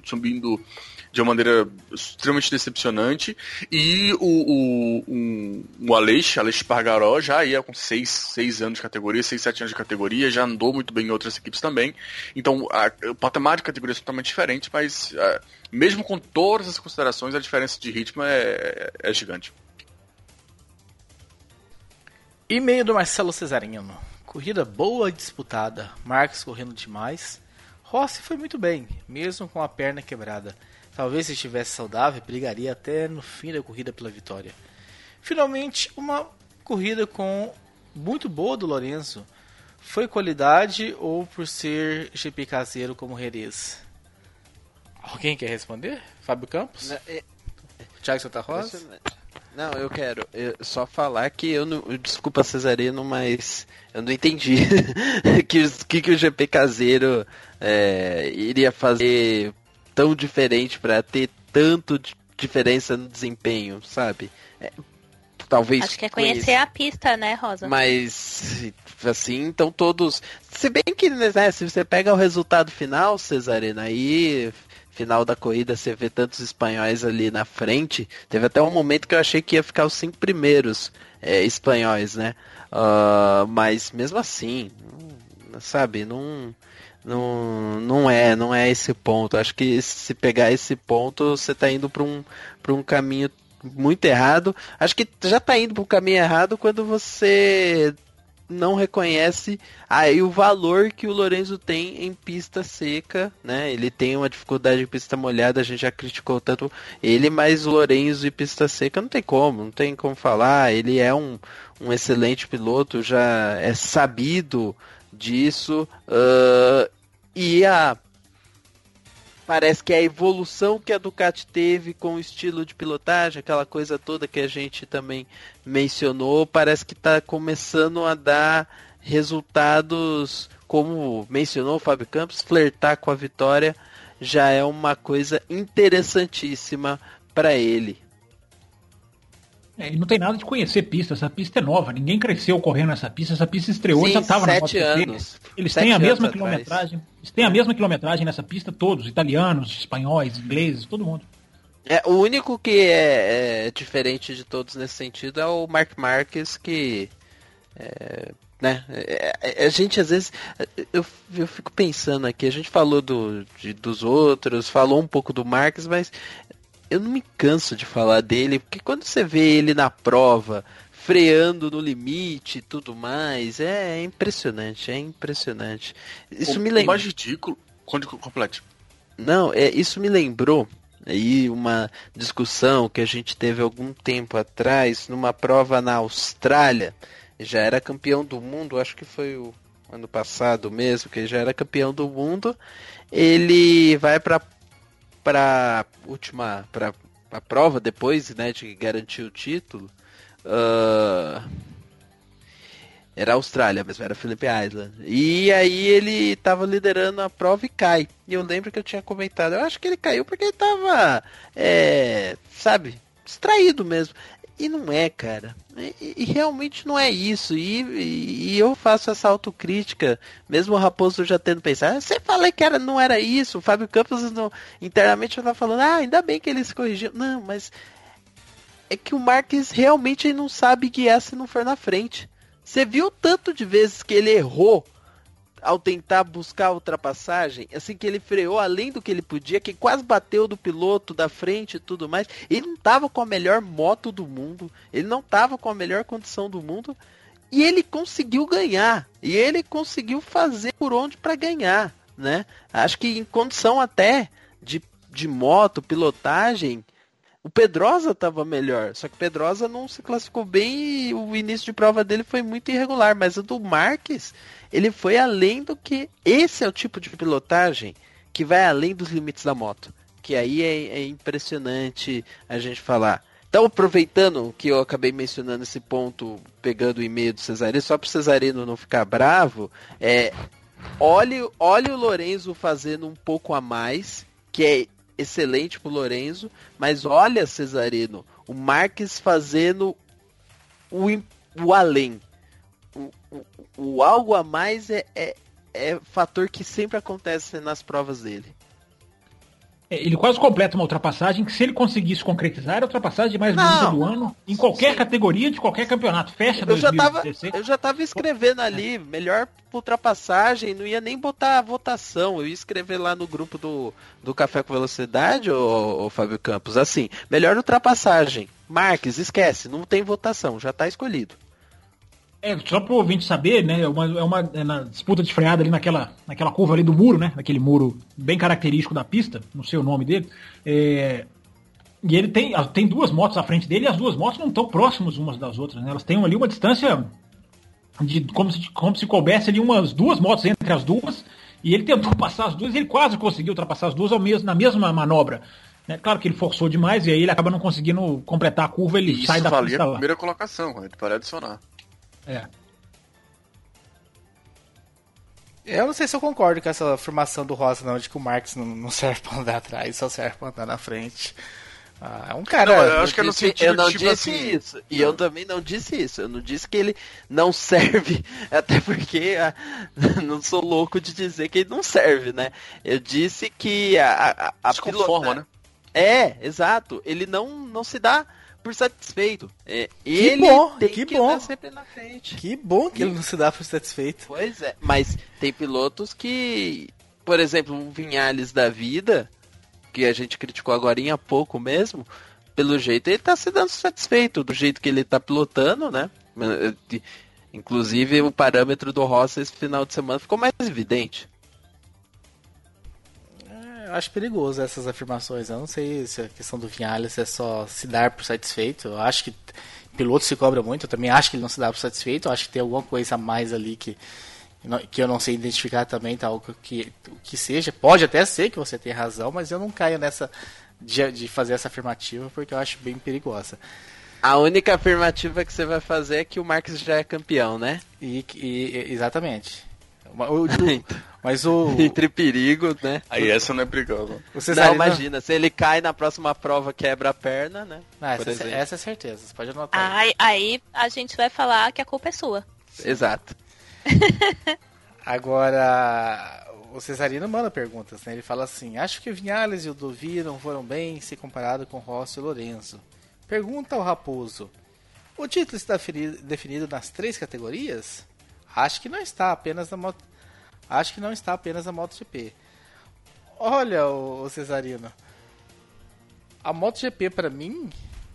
de uma maneira extremamente decepcionante, e o Aleix Espargaró já ia com 6 anos de categoria, 6, 7 anos de categoria, já andou muito bem em outras equipes também, então o patamar de categoria é totalmente diferente, mas mesmo com todas as considerações, a diferença de ritmo é gigante. E-mail do Marcelo Cesarino. Corrida boa e disputada. Marques correndo demais. Rossi foi muito bem, mesmo com a perna quebrada. Talvez se estivesse saudável, brigaria até no fim da corrida pela vitória. Finalmente, uma corrida muito boa do Lorenzo. Foi qualidade ou por ser GP caseiro como Jerez? Alguém quer responder? Fábio Campos? Thiago Santa Rosa? Não, eu quero só falar que desculpa, Cesarino, mas eu não entendi que o GP caseiro iria fazer tão diferente para ter tanto diferença no desempenho, sabe? Talvez. Acho que é conhecer a pista, né, Rosa? Mas assim, então todos. Se bem que, né, se você pega o resultado final, Cesarino, aí final da corrida você vê tantos espanhóis ali na frente. Teve até um momento que eu achei que ia ficar os 5 primeiros espanhóis, né? Mas mesmo assim, sabe, não é esse ponto. Acho que se pegar esse ponto, você tá indo para um caminho muito errado. Acho que já tá indo para um caminho errado quando você não reconhece aí o valor que o Lorenzo tem em pista seca, né? Ele tem uma dificuldade em pista molhada, a gente já criticou tanto ele, mas o Lorenzo em pista seca não tem como falar. Ele é um excelente piloto, já é sabido disso, parece que a evolução que a Ducati teve com o estilo de pilotagem, aquela coisa toda que a gente também mencionou, parece que está começando a dar resultados, como mencionou o Fábio Campos, flertar com a vitória já é uma coisa interessantíssima para ele. E não tem nada de conhecer pista, essa pista é nova, ninguém cresceu correndo essa pista estreou e já estava na MotoGP. 7 anos. Eles têm a mesma quilometragem, a mesma quilometragem nessa pista, todos, italianos, espanhóis, ingleses, todo mundo. O único que é diferente de todos nesse sentido é o Marc Marquez, que né, a gente às vezes, eu fico pensando aqui, a gente falou dos outros, falou um pouco do Marquez, mas eu não me canso de falar dele, porque quando você vê ele na prova, freando no limite e tudo mais, é impressionante. Isso me lembra. O mais ridículo, quando complete. Não, isso me lembrou aí uma discussão que a gente teve algum tempo atrás, numa prova na Austrália. Já era campeão do mundo, acho que foi o ano passado mesmo, que ele já era campeão do mundo. Ele vai para a prova depois, né, de garantir o título. Era a Austrália, mas era Phillip Island. E aí ele tava liderando a prova e cai. E eu lembro que eu tinha comentado, eu acho que ele caiu porque ele tava, sabe, distraído mesmo. E não é, cara. E realmente não é isso. E eu faço essa autocrítica, mesmo o Raposo já tendo pensado, você falei que não era isso. O Fábio Campos internamente já tá falando, ainda bem que ele se corrigiu. Não, mas é que o Marquez realmente não sabe guiar se não for na frente. Você viu o tanto de vezes que ele errou ao tentar buscar a ultrapassagem, assim, que ele freou além do que ele podia, que quase bateu do piloto da frente e tudo mais. Ele não estava com a melhor moto do mundo, ele não estava com a melhor condição do mundo, e ele conseguiu ganhar, e ele conseguiu fazer por onde para ganhar, né? Acho que em condição até de moto, pilotagem, o Pedrosa estava melhor, só que o Pedrosa não se classificou bem e o início de prova dele foi muito irregular, mas o do Marquez, ele foi além do que... Esse é o tipo de pilotagem que vai além dos limites da moto, que aí é impressionante a gente falar. Então, aproveitando que eu acabei mencionando esse ponto, pegando o e-mail do Cesarino, só para o Cesarino não ficar bravo, olhe o Lorenzo fazendo um pouco a mais, que é excelente pro Lorenzo, mas olha, Cesarino, o Marquez fazendo o além. O algo a mais é fator que sempre acontece nas provas dele. Ele quase completa uma ultrapassagem que, se ele conseguisse concretizar, era a ultrapassagem de mais bonita do ano, em qualquer categoria de qualquer campeonato. Fecha 2016. Eu já estava escrevendo ali, melhor ultrapassagem, não ia nem botar a votação, eu ia escrever lá no grupo do Café com Velocidade, o Fábio Campos, assim, melhor ultrapassagem. Marquez, esquece, não tem votação, já está escolhido. Só para o ouvinte saber, né? É na disputa de freada ali naquela curva ali do muro, né? Naquele muro bem característico da pista, não sei o nome dele. E ele tem duas motos à frente dele e as duas motos não estão próximas umas das outras, né? Elas têm ali uma distância de como se coubesse ali umas duas motos entre as duas, e ele tentou passar as duas e ele quase conseguiu ultrapassar as duas na mesma manobra. Né? Claro que ele forçou demais e aí ele acaba não conseguindo completar a curva, ele sai da pista lá. A primeira colocação, quando ele para adicionar. Eu não sei se eu concordo com essa afirmação do Rossi, não, de que o Marques não serve pra andar atrás, só serve pra andar na frente. É um cara... Não, eu acho que é no sentido eu não tipo disse assim... isso. E eu também não disse isso. Eu não disse que ele não serve, até porque não sou louco de dizer que ele não serve, né? Eu disse que a conforma, né? Exato. Ele não se dá por satisfeito. Ele tem que estar sempre na frente. Que bom que ele não se dá por satisfeito. Pois é, mas tem pilotos que, por exemplo, um Viñales da vida, que a gente criticou agorinha há pouco mesmo, pelo jeito ele tá se dando satisfeito do jeito que ele tá pilotando, né? Inclusive o parâmetro do Rossi esse final de semana ficou mais evidente. Eu acho perigoso essas afirmações. Eu não sei se a questão do Viñales é só se dar por satisfeito. Eu acho que piloto se cobra muito. Eu também acho que ele não se dá por satisfeito. Eu acho que tem alguma coisa a mais ali que eu não sei identificar também, tal, que seja. Pode até ser que você tenha razão, mas eu não caio nessa de fazer essa afirmativa porque eu acho bem perigosa. A única afirmativa que você vai fazer é que o Marques já é campeão, né? Exatamente. Mas Entre perigo, né? Aí essa não é perigosa. Não, imagina, se ele cai na próxima prova, quebra a perna, né? Essa é certeza, você pode anotar. Aí a gente vai falar que a culpa é sua. Exato. Agora, o Cesarino manda perguntas, né? Ele fala assim: acho que o Viñales e o Dovi não foram bem se comparado com Rossi e Lorenzo. Pergunta ao Raposo: o título está definido nas 3 categorias? Acho que não está apenas na MotoGP. Olha, o Cesarino, a MotoGP pra mim,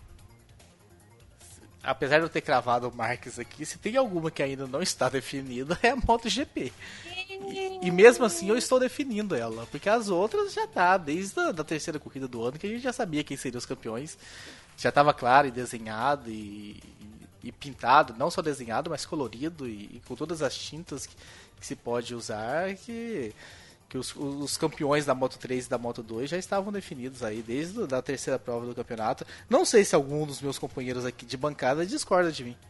apesar de eu ter cravado o Marques aqui, se tem alguma que ainda não está definida é a MotoGP. E mesmo assim eu estou definindo ela, porque as outras já tá, desde a terceira corrida do ano, que a gente já sabia quem seriam os campeões. Já estava claro e desenhado e pintado, não só desenhado, mas colorido e com todas as tintas que se pode usar, que os campeões da Moto 3 e da Moto 2 já estavam definidos aí desde a terceira prova do campeonato. Não sei se algum dos meus companheiros aqui de bancada discorda de mim.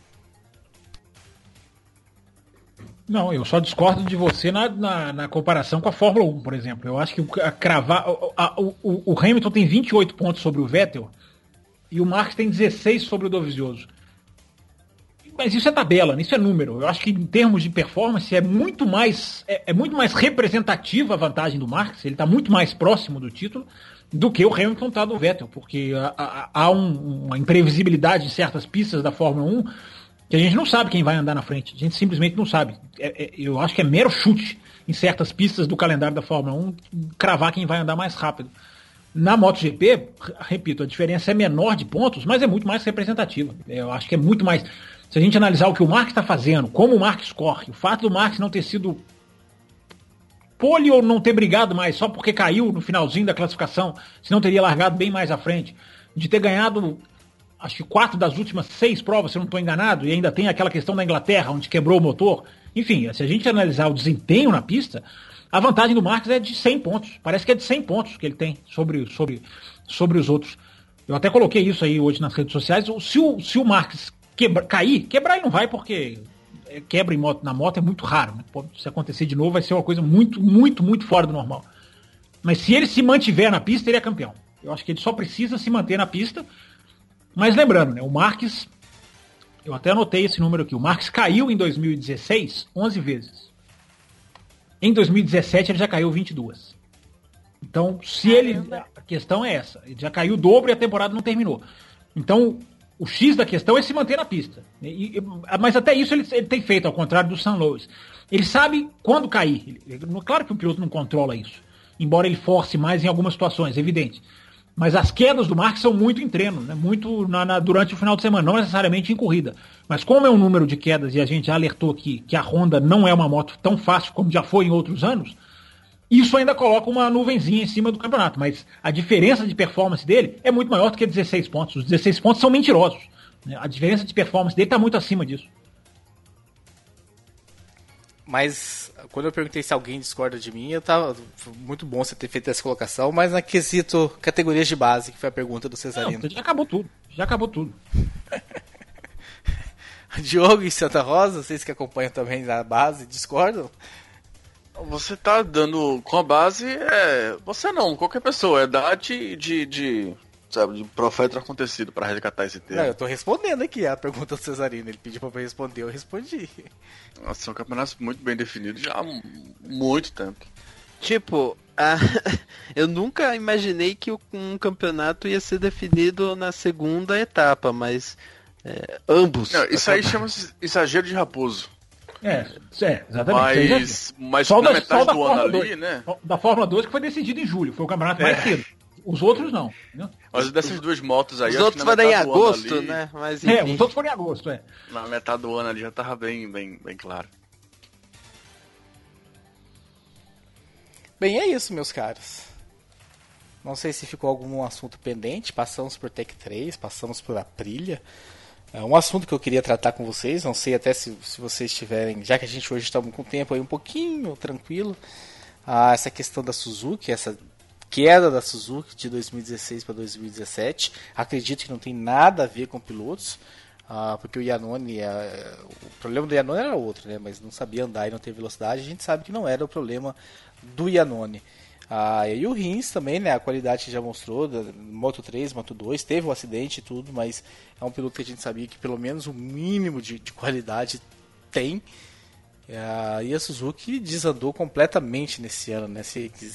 Não, eu só discordo de você na comparação com a Fórmula 1, por exemplo. Eu acho que o Hamilton tem 28 pontos sobre o Vettel e o Marques tem 16 sobre o Dovizioso. Mas isso é tabela, isso é número. Eu acho que em termos de performance é muito mais representativa a vantagem do Marques. Ele está muito mais próximo do título do que o Hamilton está do Vettel, porque há uma imprevisibilidade em certas pistas da Fórmula 1 que a gente não sabe quem vai andar na frente. A gente simplesmente não sabe. Eu acho que é mero chute em certas pistas do calendário da Fórmula 1 cravar quem vai andar mais rápido. Na MotoGP, repito, a diferença é menor de pontos, mas é muito mais representativa. Eu acho que é muito mais... Se a gente analisar o que o Marques está fazendo, como o Marques corre, o fato do Marques não ter sido pole ou não ter brigado mais só porque caiu no finalzinho da classificação, se não teria largado bem mais à frente, de ter ganhado acho que 4 das últimas 6 provas, se eu não estou enganado, e ainda tem aquela questão da Inglaterra, onde quebrou o motor. Enfim, se a gente analisar o desempenho na pista, a vantagem do Marques é de 100 pontos. Parece que é de 100 pontos que ele tem sobre os outros. Eu até coloquei isso aí hoje nas redes sociais. Se o Marques quebrar ele não vai, porque quebra na moto é muito raro. Né? Se acontecer de novo vai ser uma coisa muito, muito, muito fora do normal. Mas se ele se mantiver na pista, ele é campeão. Eu acho que ele só precisa se manter na pista. Mas lembrando, né, o Marques, eu até anotei esse número aqui, o Marques caiu em 2016 11 vezes. Em 2017 ele já caiu 22. Então, a questão é essa, ele já caiu o dobro e a temporada não terminou. Então, o X da questão é se manter na pista. Mas até isso ele tem feito, ao contrário do San Luis. Ele sabe quando cair. Claro que o piloto não controla isso, embora ele force mais em algumas situações, é evidente. Mas as quedas do Marques são muito em treino, né? Muito durante o final de semana, não necessariamente em corrida. Mas como é um número de quedas, e a gente já alertou aqui que a Honda não é uma moto tão fácil como já foi em outros anos, isso ainda coloca uma nuvenzinha em cima do campeonato. Mas a diferença de performance dele é muito maior do que 16 pontos. Os 16 pontos são mentirosos, né? A diferença de performance dele está muito acima disso. Mas quando eu perguntei se alguém discorda de mim, foi muito bom você ter feito essa colocação, mas na quesito categorias de base, que foi a pergunta do Cesarino. Não, já acabou tudo. Diogo e Santa Rosa, vocês que acompanham também na base, discordam? Você tá dando com a base, você não, qualquer pessoa, é dar sabe, de profeta acontecido pra resgatar esse termo. Não, eu tô respondendo aqui a pergunta do Cesarino, ele pediu pra eu responder, eu respondi. Nossa, são campeonatos muito bem definidos já há muito tempo. Tipo, eu nunca imaginei que um campeonato ia ser definido na segunda etapa, mas ambos. Não, isso aí chama-se exagero de raposo. Exatamente. Mas na metade do ano ali, né? Da Fórmula 2 que foi decidido em julho, foi o campeonato mais cedo. Os outros não. Entendeu? Mas dessas duas motos aí, os outros foram em agosto, ali, né? Mas, os outros foram em agosto, Na metade do ano ali já tava bem claro. Bem, é isso, meus caros. Não sei se ficou algum assunto pendente. Passamos por Tech 3, passamos por Aprilia. É um assunto que eu queria tratar com vocês. Não sei até se vocês tiverem, já que a gente hoje está com o tempo aí um pouquinho tranquilo, essa questão da Suzuki, essa queda da Suzuki de 2016 para 2017. Acredito que não tem nada a ver com pilotos, porque o Iannone, o problema do Iannone era outro, né? Mas não sabia andar e não ter velocidade. A gente sabe que não era o problema do Iannone. E o Rins também, né? A qualidade que já mostrou, Moto 3, Moto 2, teve um acidente e tudo, mas é um piloto que a gente sabia que pelo menos o mínimo de qualidade tem. E a Suzuki desandou completamente nesse ano, né?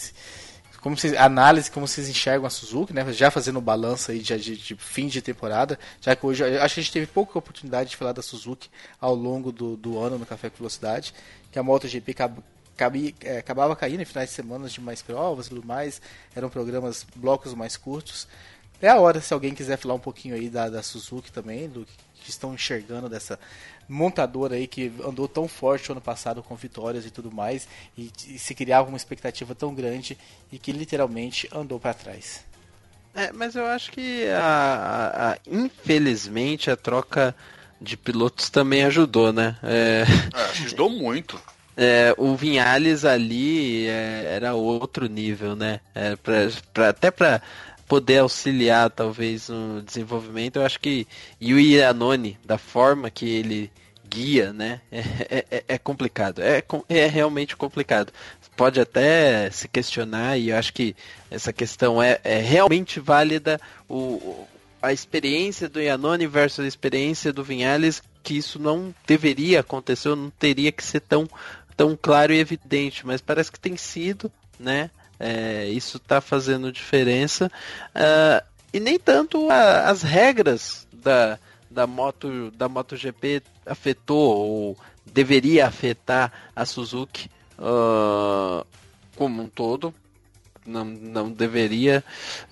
Análise como vocês enxergam a Suzuki, né? Já fazendo balanço aí de fim de temporada, já que hoje acho que a gente teve pouca oportunidade de falar da Suzuki ao longo do ano no Café com Velocidade, que a MotoGP acabava caindo em finais de semana de mais provas e tudo mais, eram blocos mais curtos. É a hora, se alguém quiser falar um pouquinho aí da Suzuki também, do que estão enxergando dessa montadora aí que andou tão forte ano passado com vitórias e tudo mais, e se criava uma expectativa tão grande e que literalmente andou para trás. Mas eu acho que infelizmente a troca de pilotos também ajudou, né? Ajudou muito. O Vinhales ali era outro nível, né? Até para poder auxiliar talvez no desenvolvimento, eu acho que e o Iannone, da forma que ele guia, né? É complicado, é realmente complicado. Pode até se questionar, e eu acho que essa questão é realmente válida, a experiência do Iannone versus a experiência do Vinhales, que isso não deveria acontecer, não teria que ser tão claro e evidente, mas parece que tem sido, né? Isso está fazendo diferença, e nem tanto as regras da MotoGP afetou ou deveria afetar a Suzuki como um todo. Não deveria,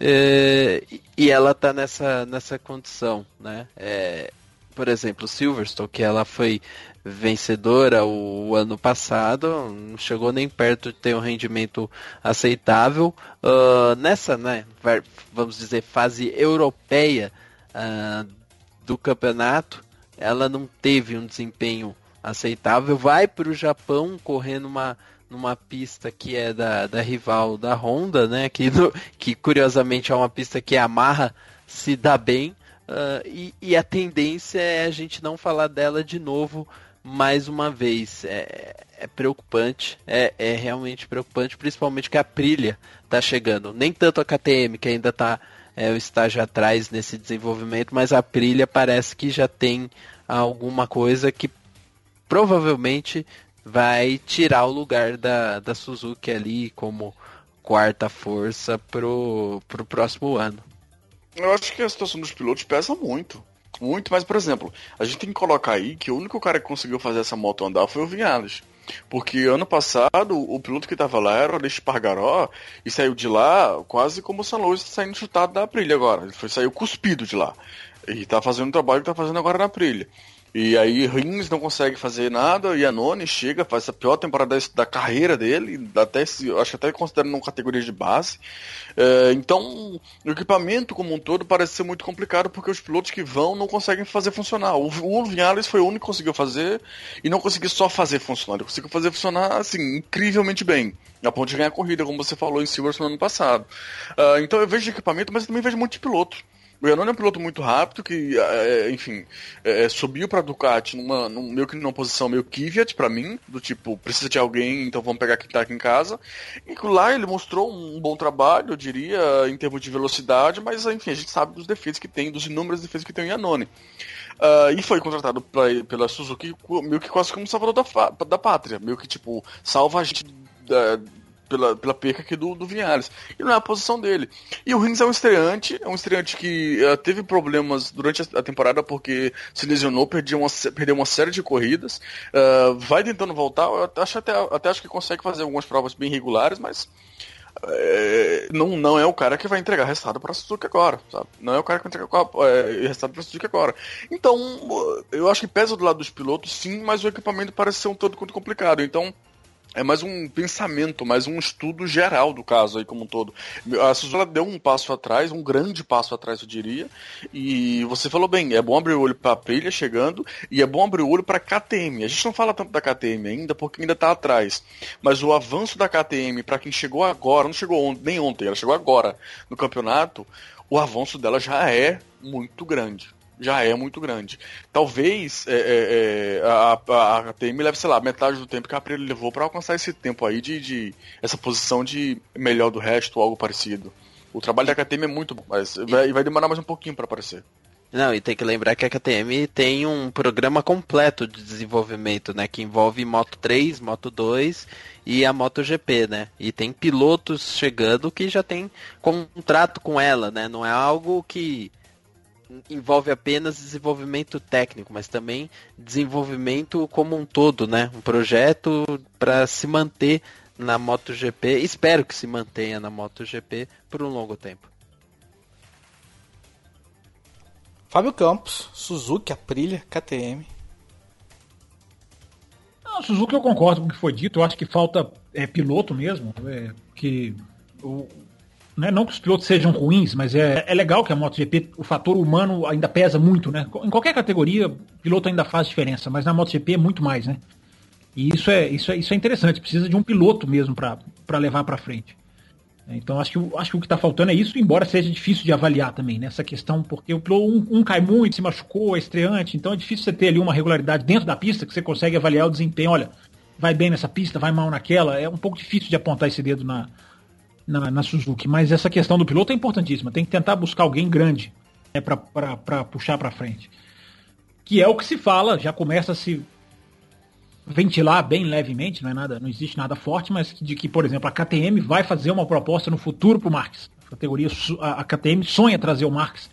e ela está nessa condição, né? Por exemplo, Silverstone, que ela foi vencedora o ano passado, não chegou nem perto de ter um rendimento aceitável. Nessa, né, vamos dizer, fase europeia do campeonato, ela não teve um desempenho aceitável. Vai para o Japão correr numa pista que é da rival da Honda, né, que curiosamente é uma pista que a Yamaha se dá bem. E a tendência é a gente não falar dela de novo mais uma vez. É preocupante, é realmente preocupante, principalmente que a Aprilia está chegando. Nem tanto a KTM, que ainda está o estágio atrás nesse desenvolvimento, mas a Aprilia parece que já tem alguma coisa que provavelmente vai tirar o lugar da Suzuki ali como quarta força pro próximo ano. Eu acho que a situação dos pilotos pesa muito. Muito, mas por exemplo, a gente tem que colocar aí que o único cara que conseguiu fazer essa moto andar foi o Vinhales. Porque ano passado, o piloto que estava lá era o Aleix Espargaró e saiu de lá quase como o San Luis saindo chutado da Aprilia agora. Ele saiu cuspido de lá. E tá fazendo o trabalho que tá fazendo agora na Aprilia. E aí Rins não consegue fazer nada, e Iannone chega, faz a pior temporada da carreira dele, acho que até considerando uma categoria de base. Então, o equipamento como um todo parece ser muito complicado, porque os pilotos que vão não conseguem fazer funcionar. O Vinales foi o único que conseguiu fazer, e não conseguiu só fazer funcionar, ele conseguiu fazer funcionar, assim, incrivelmente bem. A ponto de ganhar a corrida, como você falou em Silverstone no ano passado. Então eu vejo equipamento, mas eu também vejo muito piloto. O Iannone é um piloto muito rápido, que, enfim, subiu pra Ducati meio que numa posição meio Kvyat pra mim, do tipo, precisa de alguém, então vamos pegar quem tá aqui em casa. E lá ele mostrou um bom trabalho, eu diria, em termos de velocidade, mas, enfim, a gente sabe dos defeitos que tem, dos inúmeros defeitos que tem o Iannone. E foi contratado pela Suzuki meio que quase como um salvador da pátria, meio que, tipo, salva a gente pela perca aqui do Vinales. E não é a posição dele. E o Rins é um estreante que teve problemas durante a temporada porque se lesionou, perdeu uma série de corridas. Vai tentando voltar, eu até acho que consegue fazer algumas provas bem regulares, mas não é o cara que vai entregar resultado para a Suzuki agora, sabe? Não é o cara que vai entregar resultado para a Suzuki agora. Então, eu acho que pesa do lado dos pilotos, sim, mas o equipamento parece ser um tanto quanto complicado. Então, é mais um pensamento, mais um estudo geral do caso aí como um todo. A Suzuki deu um passo atrás, um grande passo atrás, eu diria. E você falou bem, é bom abrir o olho para a Aprilia chegando e é bom abrir o olho para a KTM. A gente não fala tanto da KTM ainda porque ainda está atrás. Mas o avanço da KTM para quem chegou agora, não chegou nem ontem, ela chegou agora no campeonato, o avanço dela já é muito grande. Já é muito grande. Talvez a KTM leve, sei lá, metade do tempo que a Aprilia levou para alcançar esse tempo aí de essa posição de melhor do resto ou algo parecido. O trabalho da KTM é muito bom, mas vai demorar mais um pouquinho para aparecer. Não, e tem que lembrar que a KTM tem um programa completo de desenvolvimento, né? Que envolve Moto 3, Moto 2 e a MotoGP, né? E tem pilotos chegando que já tem contrato com ela, né? Não é algo que envolve apenas desenvolvimento técnico, mas também desenvolvimento como um todo, né? Um projeto para se manter na MotoGP, espero que se mantenha na MotoGP por um longo tempo. Fábio Campos, Suzuki, Aprilia, KTM. Não, Suzuki eu concordo com o que foi dito, eu acho que falta piloto mesmo, que não que os pilotos sejam ruins, mas é legal que a MotoGP, o fator humano ainda pesa muito, né? Em qualquer categoria, o piloto ainda faz diferença, mas na MotoGP é muito mais, né? E isso é interessante, precisa de um piloto mesmo para levar para frente. Então acho que o que está faltando é isso, embora seja difícil de avaliar também, nessa questão, porque o piloto um cai muito, se machucou, é estreante, então é difícil você ter ali uma regularidade dentro da pista que você consegue avaliar o desempenho. Olha, vai bem nessa pista, vai mal naquela, é um pouco difícil de apontar esse dedo na Suzuki, mas essa questão do piloto é importantíssima, tem que tentar buscar alguém grande para puxar para frente, que é o que se fala, já começa a se ventilar bem levemente, não existe nada forte, mas de que, por exemplo, a KTM vai fazer uma proposta no futuro para o Marques. A KTM sonha trazer o Marques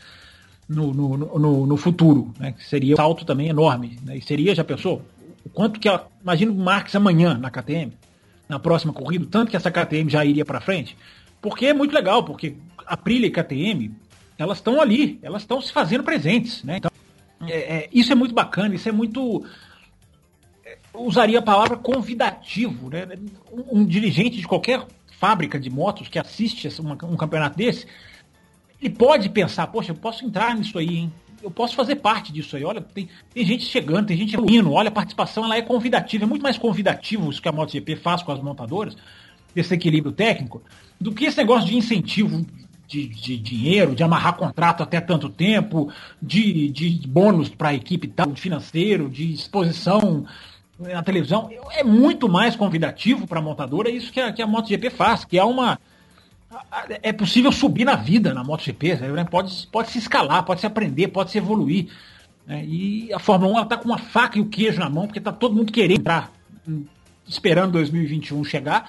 no futuro, né, que seria um salto também enorme, né, e seria, já pensou, o quanto que imagina o Marques amanhã na KTM, na próxima corrida, tanto que essa KTM já iria para frente, porque é muito legal, porque a Aprilia e a KTM, elas estão ali, elas estão se fazendo presentes, né? Então, isso é muito bacana, isso é muito, usaria a palavra convidativo, né? Um dirigente de qualquer fábrica de motos que assiste um campeonato desse, ele pode pensar, poxa, eu posso entrar nisso aí, hein? Eu posso fazer parte disso aí. Olha, tem gente chegando, tem gente evoluindo. Olha, a participação ela é convidativa. É muito mais convidativo isso que a MotoGP faz com as montadoras, desse equilíbrio técnico, do que esse negócio de incentivo de dinheiro, de amarrar contrato até tanto tempo, de bônus para a equipe, de financeiro, de exposição na televisão. É muito mais convidativo para a montadora isso que a MotoGP faz, que é possível subir na vida na MotoGP, né? Pode se escalar, pode se aprender, pode se evoluir, né? E a Fórmula 1 está com uma faca e o queijo na mão, porque está todo mundo querendo entrar, esperando 2021 chegar,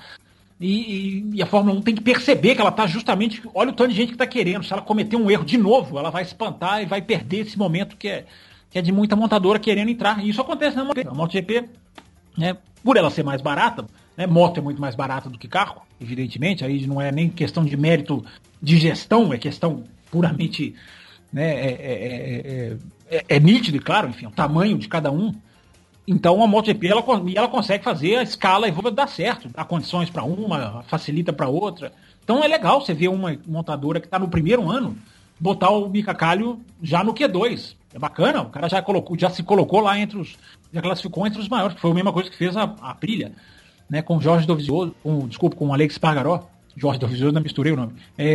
e a Fórmula 1 tem que perceber que ela está justamente, olha o tanto de gente que está querendo, se ela cometer um erro de novo, ela vai espantar e vai perder esse momento que é de muita montadora querendo entrar, e isso acontece na MotoGP. A MotoGP né? Por ela ser mais barata, né? Moto é muito mais barata do que carro, evidentemente, aí não é nem questão de mérito de gestão, é questão puramente, né, é nítido e claro, enfim, o tamanho de cada um. Então a MotoGP ela consegue fazer a escala e vou dar certo, dá condições para uma, facilita para outra. Então é legal você ver uma montadora que está no primeiro ano botar o Mika Kallio já no Q2. É bacana, o cara já se colocou lá já classificou entre os maiores, que foi a mesma coisa que fez a Aprilia, né, com o Jorge Dovizioso, com o Alex Espargaró. Jorge Dovizioso, não misturei o nome.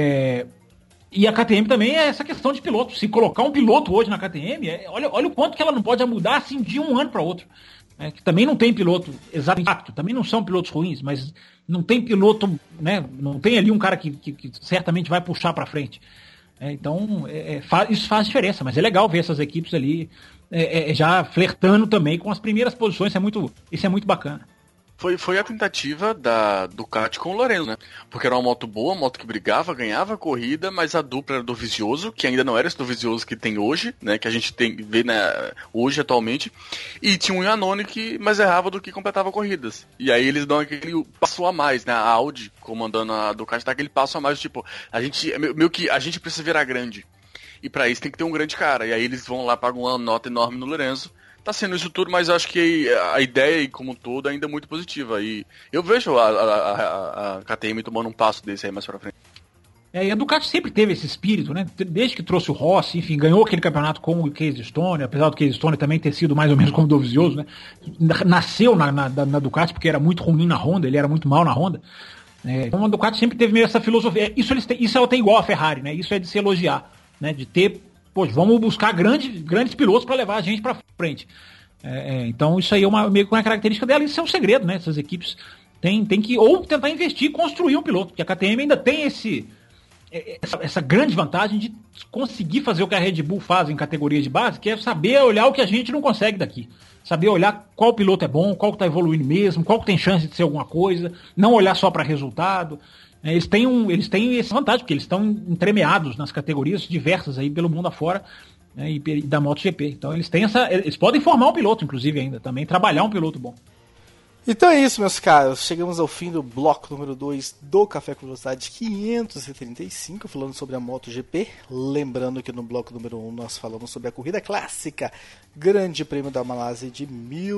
E a KTM também é essa questão de piloto. Se colocar um piloto hoje na KTM, olha o quanto que ela não pode mudar assim de um ano para outro. Que também não tem piloto exato, também não são pilotos ruins, mas não tem piloto, né? Não tem ali um cara que certamente vai puxar para frente. Então, isso faz diferença, mas é legal ver essas equipes ali já flertando também com as primeiras posições, isso é muito bacana. Foi a tentativa da Ducati com o Lorenzo, né? Porque era uma moto boa, uma moto que brigava, ganhava a corrida, mas a dupla era do Dovizioso, que ainda não era esse Dovizioso que tem hoje, né? Que a gente vê, né, hoje atualmente. E tinha um Iannone que mais errava do que completava corridas. E aí eles dão aquele passo a mais, né? A Audi, comandando a Ducati, dá aquele passo a mais, tipo, a gente precisa virar grande. E pra isso tem que ter um grande cara. E aí eles vão lá, pagam uma nota enorme no Lorenzo. Tá sendo isso tudo, mas eu acho que a ideia como um todo ainda é muito positiva. E eu vejo a KTM tomando um passo desse aí mais pra frente. E a Ducati sempre teve esse espírito, né? Desde que trouxe o Rossi, enfim, ganhou aquele campeonato com o Casey Stoner, apesar do Casey Stoner também ter sido mais ou menos como o Dovizioso, né? Nasceu na Ducati porque era muito ruim na Honda, ele era muito mal na Honda. Então a Ducati sempre teve meio essa filosofia. Isso ela tem igual a Ferrari, né? Isso é de se elogiar, né? De ter, vamos buscar grandes pilotos para levar a gente para frente. Então isso aí é meio que uma característica dela, isso é um segredo, né? Essas equipes têm que ou tentar investir e construir um piloto, porque a KTM ainda tem essa grande vantagem de conseguir fazer o que a Red Bull faz em categoria de base, que é saber olhar o que a gente não consegue daqui. Saber olhar qual piloto é bom, qual que está evoluindo mesmo, qual que tem chance de ser alguma coisa, não olhar só para resultado. Eles têm essa vantagem, porque eles estão entremeados nas categorias diversas aí pelo mundo afora, né, e da MotoGP. Então eles podem formar um piloto, inclusive, ainda, também trabalhar um piloto bom. Então é isso, meus caros. Chegamos ao fim do bloco número 2 do Café com Velocidade 535, falando sobre a MotoGP. Lembrando que no bloco número 1 nós falamos sobre a corrida clássica Grande Prêmio da Malásia de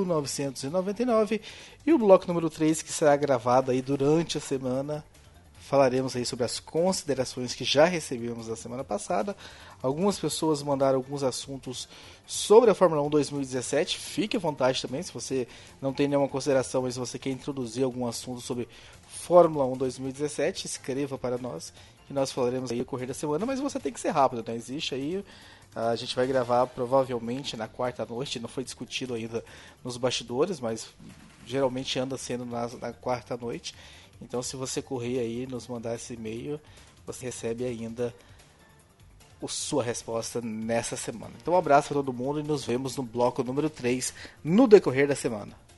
1999. E o bloco número 3, que será gravado aí durante a semana, falaremos aí sobre as considerações que já recebemos na semana passada. Algumas pessoas mandaram alguns assuntos sobre a Fórmula 1 2017. Fique à vontade também, se você não tem nenhuma consideração, mas se você quer introduzir algum assunto sobre Fórmula 1 2017, escreva para nós, que nós falaremos aí no correr da semana, mas você tem que ser rápido, né? Existe aí, a gente vai gravar provavelmente na quarta noite, não foi discutido ainda nos bastidores, mas geralmente anda sendo na quarta noite. Então, se você correr aí e nos mandar esse e-mail, você recebe ainda a sua resposta nessa semana. Então, um abraço para todo mundo e nos vemos no bloco número 3 no decorrer da semana.